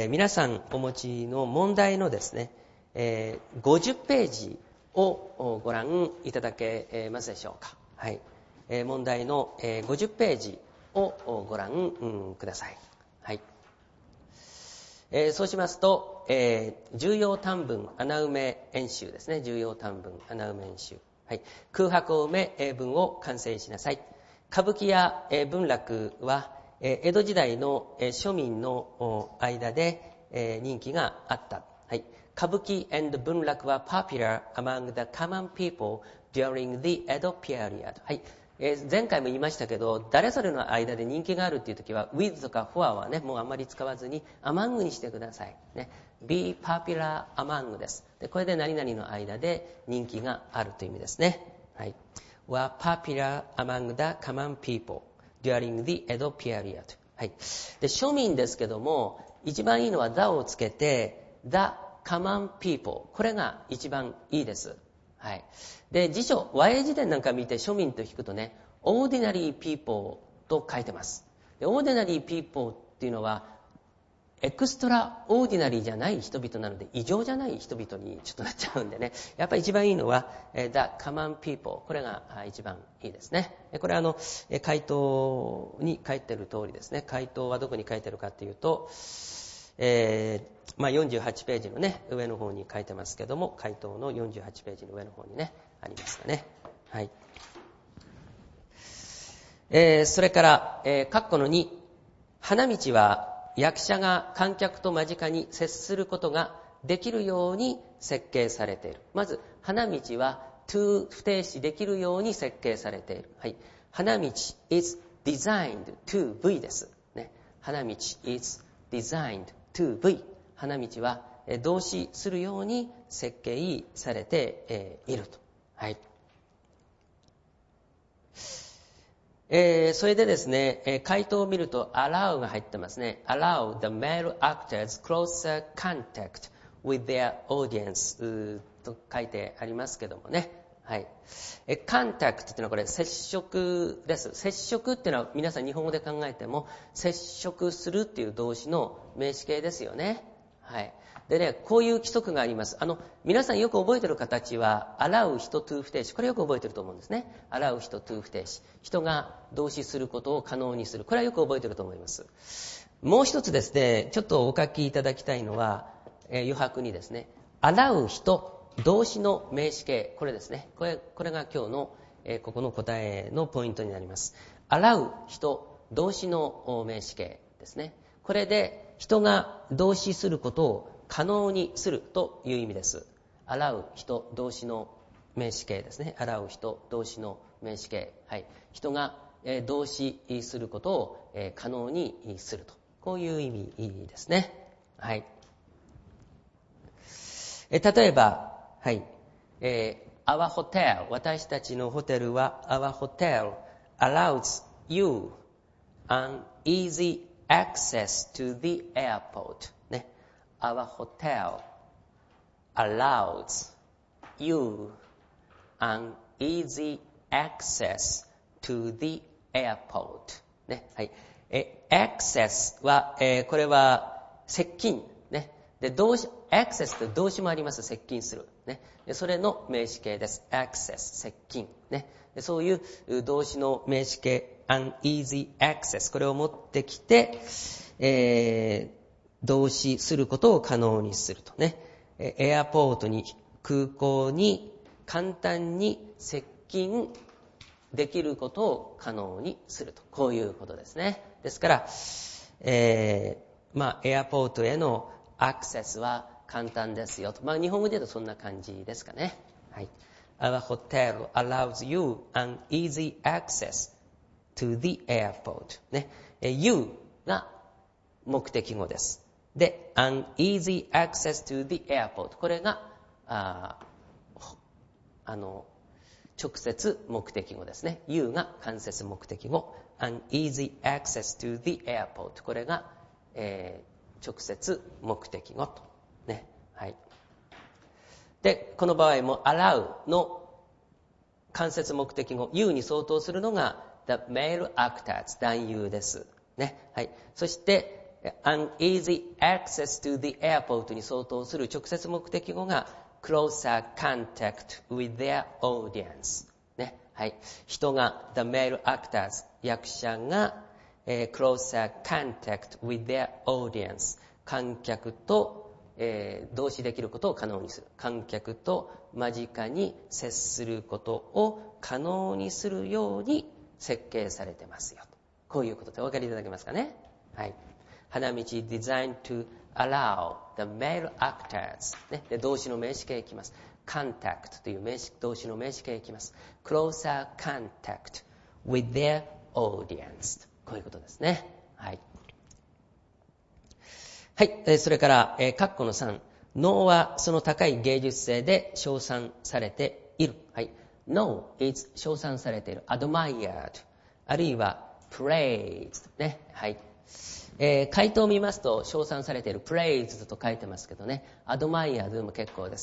皆さんお持ちの問題のですね、50ページをご覧いただけますでしょうか。はい。問題の、50ページをご覧、ください。はい。そうしますと、重要短文穴埋め演習ですね。重要短文穴埋め演習。はい。空白を埋め英文を完成しなさい。歌舞伎や文楽は江戸時代の庶民の間で人気があった。はい。歌舞伎 and 文楽は popular among the common people during the Edo period。はい。前回も言いましたけど、誰それの間で人気があるっていう時は with とか for はね、もうあんまり使わずに among にしてください、ね、be popular among です。でこれで何々の間で人気があるという意味ですね。はい、were popular among the common people during the Edo period。はい、で庶民ですけども、一番いいのは the をつけて the common people、 これが一番いいです。はい、で辞書和英辞典なんか見て庶民と引くとね、 ordinary people と書いてます。で ordinary people っていうのはエクストラオーディナリーじゃない人々なので、異常じゃない人々にちょっとなっちゃうんでね、やっぱり一番いいのは the common people、 これが一番いいですね。これは回答に書いてる通りですね。回答はどこに書いてるかっていうと、48ページのね上の方に書いてますけども、回答の48ページの上の方にねありますかね。はい。それから、括弧の2、花道は役者が観客と間近に接することができるように設計されている。まず花道は to 不定詞できるように設計されている。はい。花道 is designed to be です、ね。花道 is designed to be。花道は動詞するように設計されていると。はい。それでですね、回答を見ると allow が入ってますね。allow the male actors closer contact with their audience と書いてありますけどもね。はい。contact っていうのはこれ接触です。接触っていうのは皆さん日本語で考えても接触するっていう動詞の名詞形ですよね。はい。でね、こういう規則があります。皆さんよく覚えてる形は allow 人 to 不定詞。これよく覚えてると思うんですね。allow 人 to 不定詞。人が動詞することを可能にする。これはよく覚えてると思います。 もう一つですね、ちょっとお書きいただきたいのは、余白にですね、洗う人、動詞の名詞形、これですね。これが今日の、ここの答えのポイントになります。洗う人、動詞の名詞形ですね。これで人が動詞することを可能にするという意味です。洗う人、動詞の名詞形ですね。洗う人、動詞の名詞形。はい。人が動詞することを可能にすると。こういう意味ですね。はい。例えば、はい。Our hotel、私たちのホテルは、Our hotel allows you an easy access to the airport. ね。Our hotel allows you an easy access to the airport. ね。はい。access は、これは接近。ね。で、動詞、access と動詞もあります。接近する。ね。で、それの名詞形です。access、接近。ね。で、そういう動詞の名詞形、an easy access。これを持ってきて、動詞することを可能にするとね。エアポートに、空港に簡単に接近できることを可能にすると。こういうことですね。ですから、エアポートへのアクセスは簡単ですよと。日本語で言うとそんな感じですかね。はい。Our hotel allows you an easy access to the airport. ね。you が目的語です。で、an easy access to the airport。これが、直接目的語ですね。you が間接目的語。an easy access to the airport。これが、直接目的語と。ね。はい。で、この場合も allow の間接目的語、you に相当するのが the male actors、男優です。ね。はい。そして、an easy access to the airport に相当する直接目的語が closer contact with their audience。ね。はい。人が、the male actors、役者が、closer contact with their audience。観客と、同視できることを可能にする。観客と間近に接することを可能にするように設計されてますよ。こういうことでお分かりいただけますかね。はい。花道 designed to allow the male actors、ね、で動詞の名詞形いきます。contact という動詞の名詞形いきます。closer contact with their audience。こういうことですね。はい。はい。それから、括弧の3。脳はその高い芸術性で称賛されている。はい。No is 称賛されている。admired。あるいは praised。ね。はい。回答を見ますと、称賛されている praised と書いてますけどね。admired でも結構です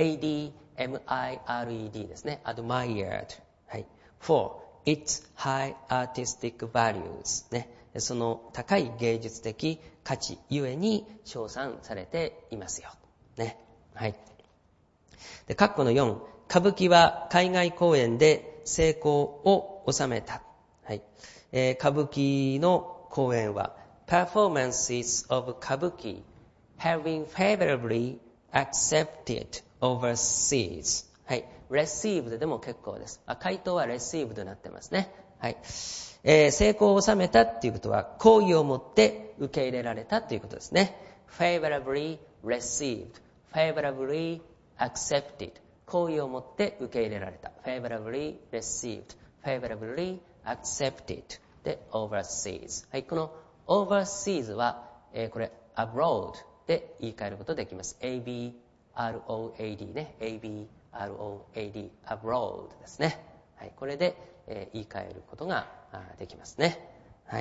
。admired ですね。admired。はい。for its high artistic values。ね。その高い芸術的価値ゆえに称賛されていますよ。ね。はい。で、括弧の4。歌舞伎は海外公演で成功を収めた。はい。歌舞伎の公演はPerformances of Kabuki have been favorably accepted overseas。はい。received でも結構です。回答は received になってますね。はい。成功を収めたっていうことは、好意を持って受け入れられたということですね。favorably received、favorably accepted、好意を持って受け入れられた。favorably received、favorably accepted で overseas。はい。このoverseas は、これ abroad で言い換えることできます。abroad ね。abroad、abroad ですね。はい。これで、言い換えることができますね。はい。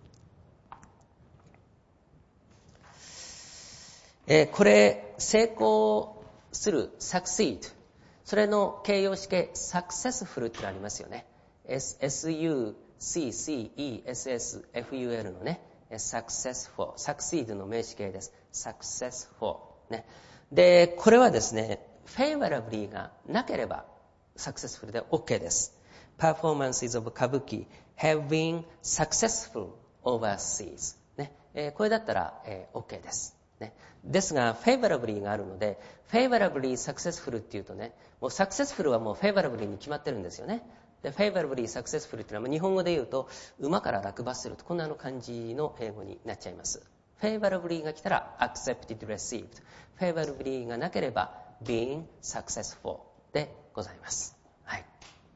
これ、成功する succeed。それの形容詞形 successful ってのありますよね。successful のね、successful、succeed の名詞形です。successful。ね。で、これはですね、favorably がなければ successful で OK です。Performances of Kabuki have been successful overseas。ね。 これだったら、OK です。ね、ですが、favorably があるので、favorably successful っていうとね、もう successful はもう favorably に決まってるんですよね。で、favorably successful っていうのは、日本語で言うと、馬から落馬すると、こんな感じの英語になっちゃいます。favorably が来たら accepted, received。favorably がなければ being successful でございます。はい。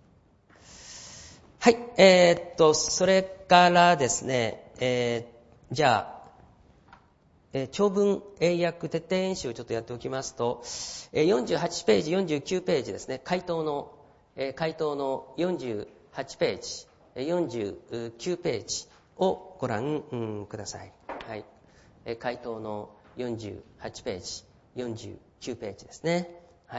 はい。それからですね、じゃあ、長文英訳徹底演習をちょっとやっておきますと、48ページ、49ページですね、回答の48ページ、49ページをご覧ください。はい。回答の48ページ、49ページですね。はい。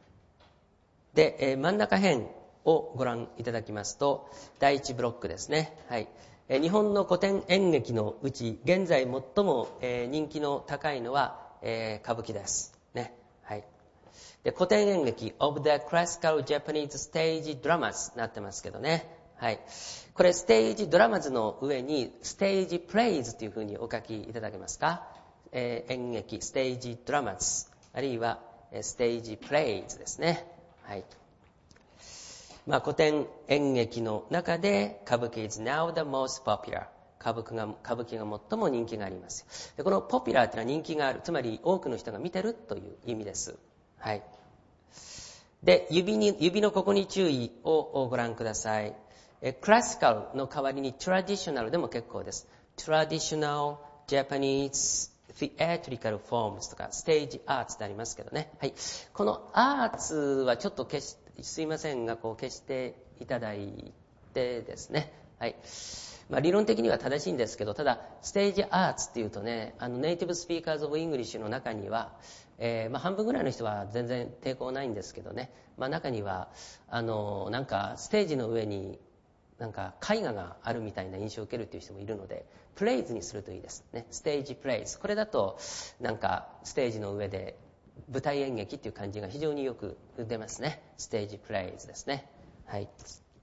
で、真ん中辺をご覧いただきますと、第1ブロックですね。はい。日本の古典演劇のうち現在最も人気の高いのは歌舞伎です、ね。はい。で、古典演劇 of the classical Japanese stage dramas なってますけどね。はい。これステージドラマズの上にステージプレイズというふうにお書きいただけますか。演劇ステージドラマズあるいはステージプレイズですね。はい。古典演劇の中で歌舞伎 is now the most popular。歌舞伎が最も人気があります。で、このポピュラーというのは人気がある、つまり多くの人が見てるという意味です。はい。で、指のここに注意をご覧ください。クラシカルの代わりにトラディショナルでも結構です。トラディショナル Japanese theatrical forms とかステージアーツでありますけどね。はい。このアーツはちょっとすいませんが、消していただいてですね。はい。理論的には正しいんですけど、ただ、ステージアーツっていうとね、ネイティブスピーカーズオブイングリッシュの中には、半分ぐらいの人は全然抵抗ないんですけどね。中には、なんか、ステージの上に、なんか、絵画があるみたいな印象を受けるという人もいるので、プレイズにするといいですね。ステージプレイズ。これだと、なんか、ステージの上で、舞台演劇っていう感じが非常によく出ますね。ステージプレイズですね。はい。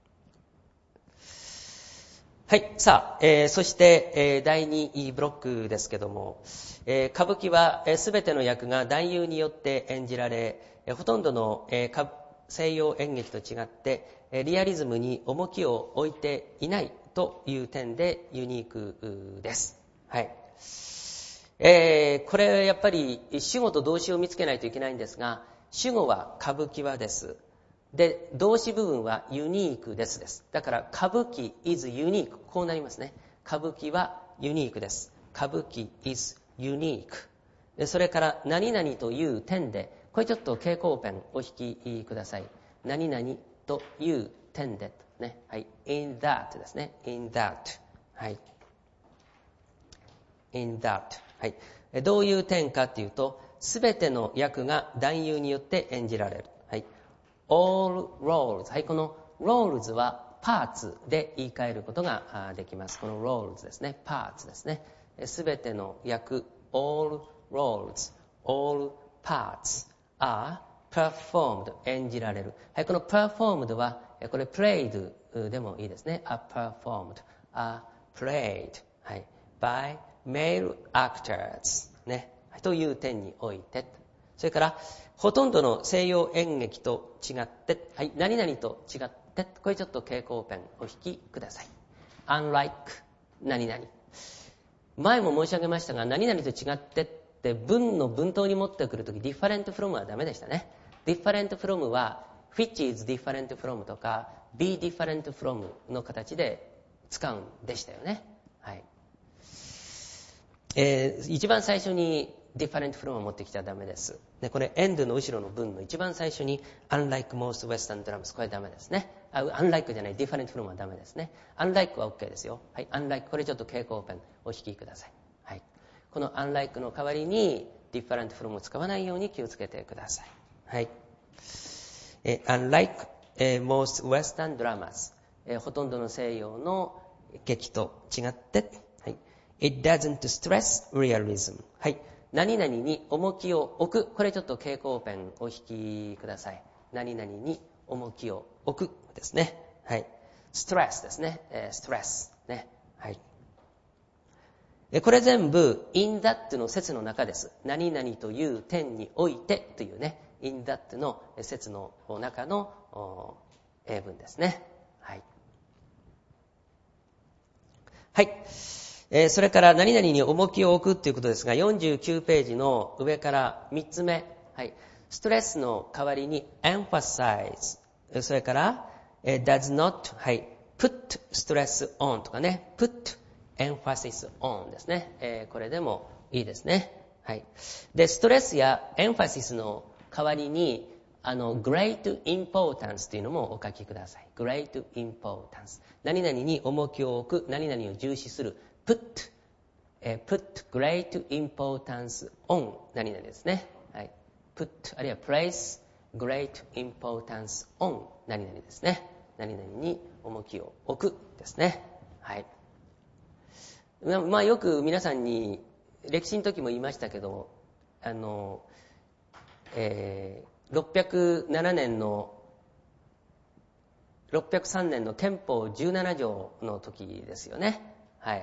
はい。さあ、そして、第2ブロックですけども、歌舞伎はすべての役が男優によって演じられ、ほとんどの、西洋演劇と違って、リアリズムに重きを置いていないという点でユニークです。はい。これやっぱり主語と動詞を見つけないといけないんですが、主語は歌舞伎はです。で、動詞部分はユニークですです。だから歌舞伎 is unique。こうなりますね。歌舞伎はユニークです。歌舞伎 is unique。で、それから何々という点で、これちょっと蛍光ペンお引きください。何々という点で、ね。はい。in that ですね。in that。はい。in that。はい。どういう点かっていうと、すべての役が男優によって演じられる。はい。all roles。はい。この roles はパーツで言い換えることができます。この roles ですね。パーツですね。すべての役、all roles, all parts are performed。演じられる。はい。この performed は、これ played でもいいですね。are performed, are played。はい。by male actors ね、という点において、それからほとんどの西洋演劇と違って、はい、何々と違って、これちょっと蛍光ペンお引きください。unlike 何々。前も申し上げましたが、何々と違ってって文の文頭に持ってくるとき different from はダメでしたね。different from は which is different from とか be different from の形で使うんでしたよね。はい。一番最初に different from を持ってきちゃダメです。で、これ end の後ろの文の一番最初に unlike most western drums これダメですね。unlike じゃない different from はダメですね。unlike は OK ですよ。はい、unlike これちょっと蛍光ペンお引きください。はい。この unlike の代わりに different from を使わないように気をつけてください。はい。unlike most western dramas、ほとんどの西洋の劇と違って、It doesn't stress realism。はい。何々に重きを置く。これちょっと蛍光ペンお引きください。何々に重きを置くですね。はい。stress ですね。stress。ね。はい。 これ全部 in that の説の中です。何々という点においてというね、in that の説の中の英文ですね。はい。はい。それから何々に重きを置くということですが、49ページの上から3つ目。はい。ストレスの代わりに emphasize。それから、does not、はい。put stress on とかね。put emphasis on ですね。これでもいいですね。はい。で、ストレスやエンファシスの代わりに、great importance というのもお書きください。great importance。何々に重きを置く、何々を重視する。put great importance on 何々ですね。はい。put あるいは place great importance on 何々ですね。何々に重きを置くですね。はい。まあよく皆さんに歴史の時も言いましたけど、603年の憲法17条の時ですよね。はい。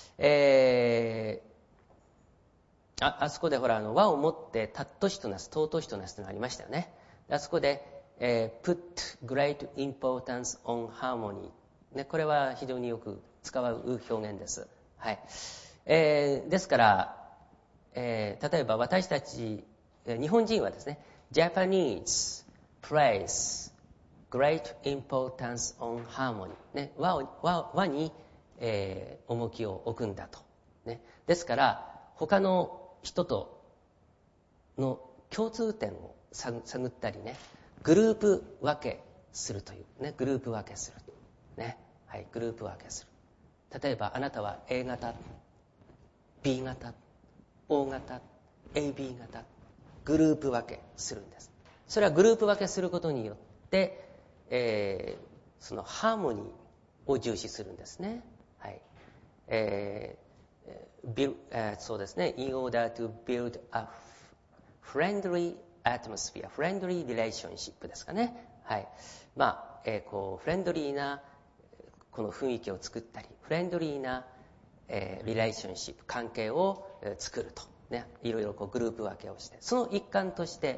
あそこでほら和をもって尊しとなす、尊しとなすというのがありましたよね。あそこで、put great importance on harmony、ね、これは非常によく使う表現です。はい。ですから、例えば私たち日本人はですね、Japanese place great importance on harmony、ね、和に、重きを置くんだと、ね。ですから他の人との共通点を探ったりね、グループ分けするというね、グループ分けするね、はい、グループ分けする。例えばあなたは A 型、B 型、O 型、AB 型、グループ分けするんです。それはグループ分けすることによって、そのハーモニーを重視するんですね。はい。そうですね。in order to build a friendly atmosphere, friendly relationship ですかね。はい。まあ、フレンドリーなこの雰囲気を作ったり、フレンドリーな、リレーションシップ、関係を作ると。ね、いろいろグループ分けをして、その一環として、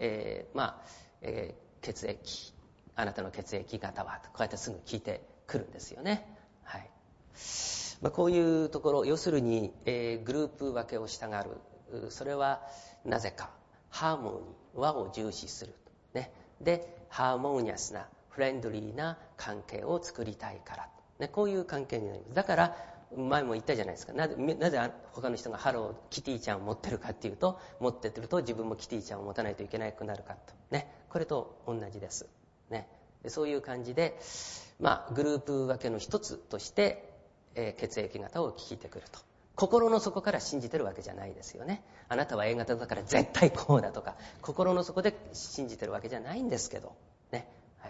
血液、あなたの血液型は、こうやってすぐ聞いてくるんですよね。はい。こういうところ、要するに、グループ分けをしたがる。それはなぜか、ハーモニー、和を重視する。ね。で、ハーモニアスな、フレンドリーな関係を作りたいから。ね、こういう関係になります。だから、前も言ったじゃないですか。なぜ他の人がハローキティちゃんを持ってるかっていうと、持ってると自分もキティちゃんを持たないといけなくなるかと。ね。これと同じです。ね。そういう感じで、グループ分けの一つとして、血液型を聞いてくると。心の底から信じてるわけじゃないですよね。あなたは A 型だから絶対こうだとか、心の底で信じてるわけじゃないんですけど、ね。はい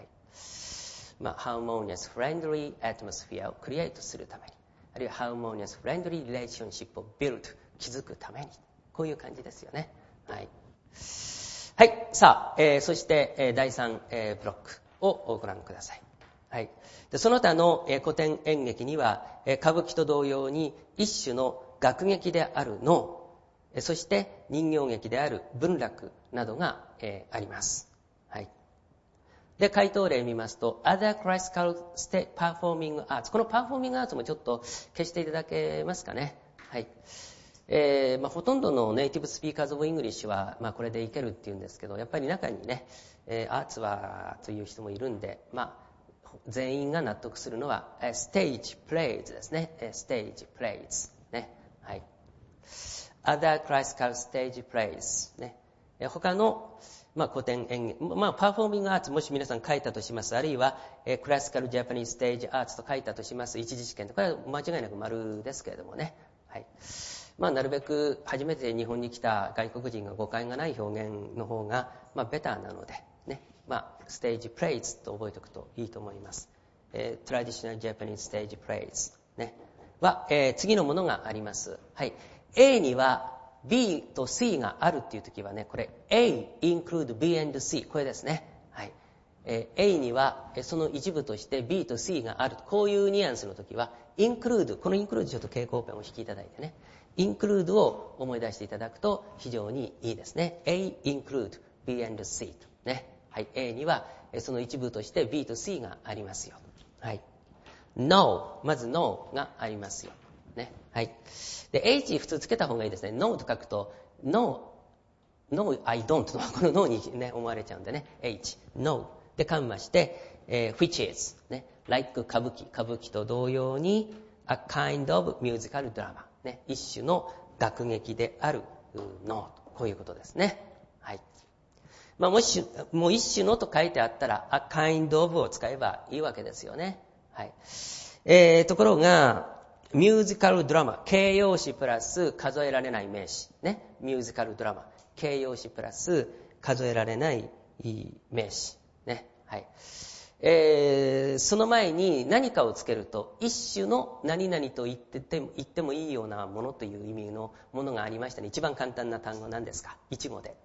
。harmonious friendly atmosphere をクリエイトするために、あるいは harmonious friendly relationship を build 築くために、こういう感じですよね。はい。はい。さあ、そして、第3、ブロックをご覧ください。はい。でその他の、古典演劇には、歌舞伎と同様に一種の楽劇である能、そして人形劇である文楽などが、あります。はい。で、回答例を見ますと、other classical performing arts。このパフォーミングアーツもちょっと消していただけますかね。はい。ほとんどのネイティブスピーカーズオブイングリッシュは、これでいけるっていうんですけど、やっぱり中にね、アーツはという人もいるんで、全員が納得するのは、ステージプレイズですね。ステージプレイズ。ね。はい。other classical stage plays。ね。他の、古典演劇、パフォーミングアーツもし皆さん書いたとします。あるいは、クラシカルジャパニーズステージアーツと書いたとします。一次試験で。これは間違いなく丸ですけれどもね。はい。なるべく初めて日本に来た外国人が誤解がない表現の方が、ベターなので、ね。ステージプレイズと覚えておくといいと思います。トラディショナルジャパニーズステージプレイズ、ね。は、次のものがあります。はい。A には、B と C があるっていう時はね、これ A include B and C これですね。はい。 A にはその一部として B と C がある。こういうニュアンスの時は、include、この include ちょっと蛍光ペンをお引きいただいてね、include を思い出していただくと非常にいいですね。A include B and C とね。はい。A にはその一部として B と C がありますよ。はい。No、まず No がありますよ。ね。はい。で、H 普通つけた方がいいですね。No と書くと、No, I don't とこの No にね、思われちゃうんでね。H、No。で、カンマして、which is、ね。like 歌舞伎と同様に、a kind of musical drama。ね。一種の楽劇である No。こういうことですね。はい。まあ、もう一種のと書いてあったら、a kind of を使えばいいわけですよね。はい。ところが、ミュージカルドラマ、形容詞プラス数えられない名詞。ね。ミュージカルドラマ、形容詞プラス数えられない名詞。ね。はい。その前に何かをつけると、一種の何々と言ってもいいようなものという意味のものがありましたね。一番簡単な単語なんですか？一語で。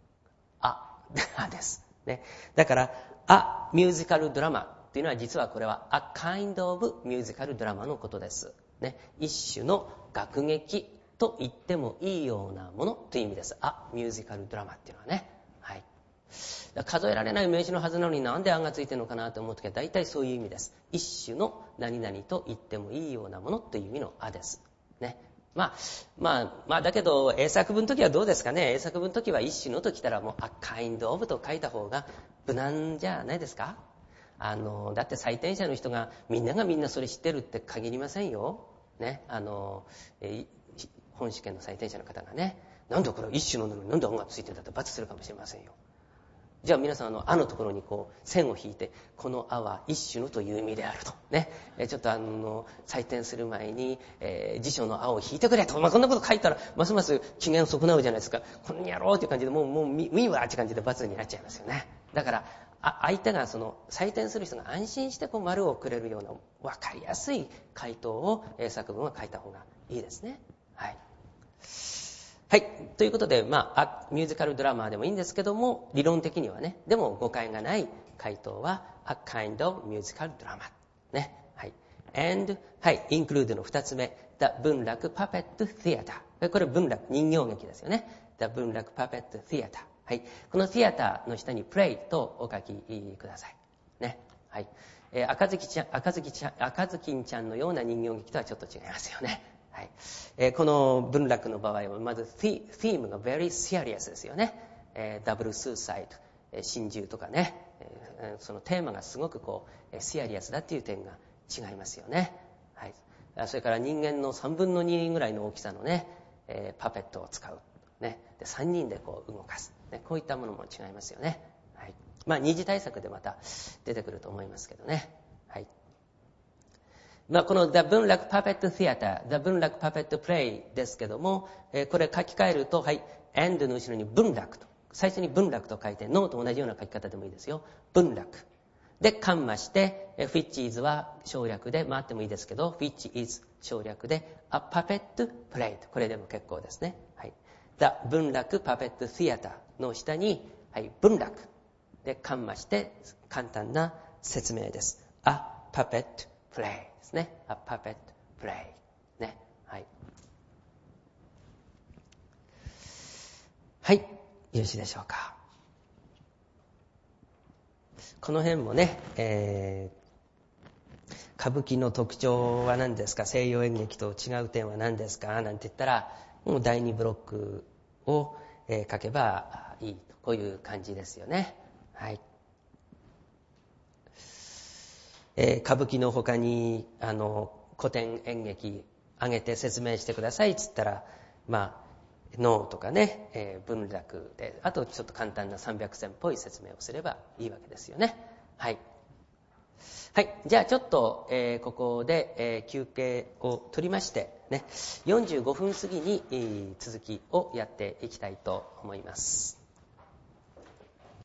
です。ね。だから、ミュージカルドラマっていうのは実はこれはa kind of musical drama のことです。ね。一種の楽劇と言ってもいいようなものという意味です。ミュージカルドラマっていうのはね。はい。数えられない名詞のはずなのになんでがついてるのかなと思うときは大体そういう意味です。一種の何々と言ってもいいようなものという意味のです。ね。まあ、だけど、英作文の時はどうですかね。英作文の時は一種のときたらもう、a kind of と書いた方が無難じゃないですか。だって採点者の人が、みんなそれ知ってるって限りませんよ。ね。本試験の採点者の方がね、なんでこれ一種ののになんでがついてるんだって罰するかもしれませんよ。じゃあ皆さんのところにこう線を引いて、このは一種のという意味であるとね、ちょっと採点する前に、辞書のを引いてくれと、こんなこと書いたらますます機嫌を損なうじゃないですか。こんにゃろうっていう感じでもう見わーって感じで罰になっちゃいますよね。だから相手が採点する人が安心して丸をくれるような分かりやすい回答を作文は書いた方がいいですね。はい。はい。ということで、ミュージカルドラマでもいいんですけども、理論的にはね、でも誤解がない回答は、a kind of musical drama。ね。はい。and、はい、include の二つ目、the 文楽 puppet theater。これ文楽、人形劇ですよね。the 文楽 puppet theater。はい。この theater の下に play とお書きください。ね。はい。赤ずきんちゃんのような人形劇とはちょっと違いますよね。はい。この文楽の場合はまず theme が very serious ですよね。ダブルスーサイド、心中とかね、そのテーマがすごくシリアスだっていう点が違いますよね。はい。それから人間の3分の2ぐらいの大きさのね、パペットを使う。ね。で、3人で動かす。ね。こういったものも違いますよね。はい。二次対策でまた出てくると思いますけどね。はい。この The 文楽 Puppet Theater、The 文楽 Puppet Play ですけども、これ書き換えると、はい、and の後ろに文楽と、最初に文楽と書いて、No と同じような書き方でもいいですよ。文楽。で、カンマして、which is は省略で、回ってもいいですけど、which is 省略で、a puppet play と、これでも結構ですね。はい。The 文楽 Puppet Theater の下に、はい、文楽。で、カンマして、簡単な説明です。a puppet play。ですね。A puppet play。ね。はい。はい。よろしいでしょうか。この辺もね、歌舞伎の特徴は何ですか、西洋演劇と違う点は何ですかなんて言ったら、もう第2ブロックを、書けばいいと。こういう感じですよね。はい。歌舞伎の他に古典演劇挙げて説明してくださいっつったら、能とかね、文楽で、あとちょっと簡単な300線っぽい説明をすればいいわけですよね。はい。はい。じゃあちょっと、ここで、休憩を取りましてね、45分過ぎに、続きをやっていきたいと思います。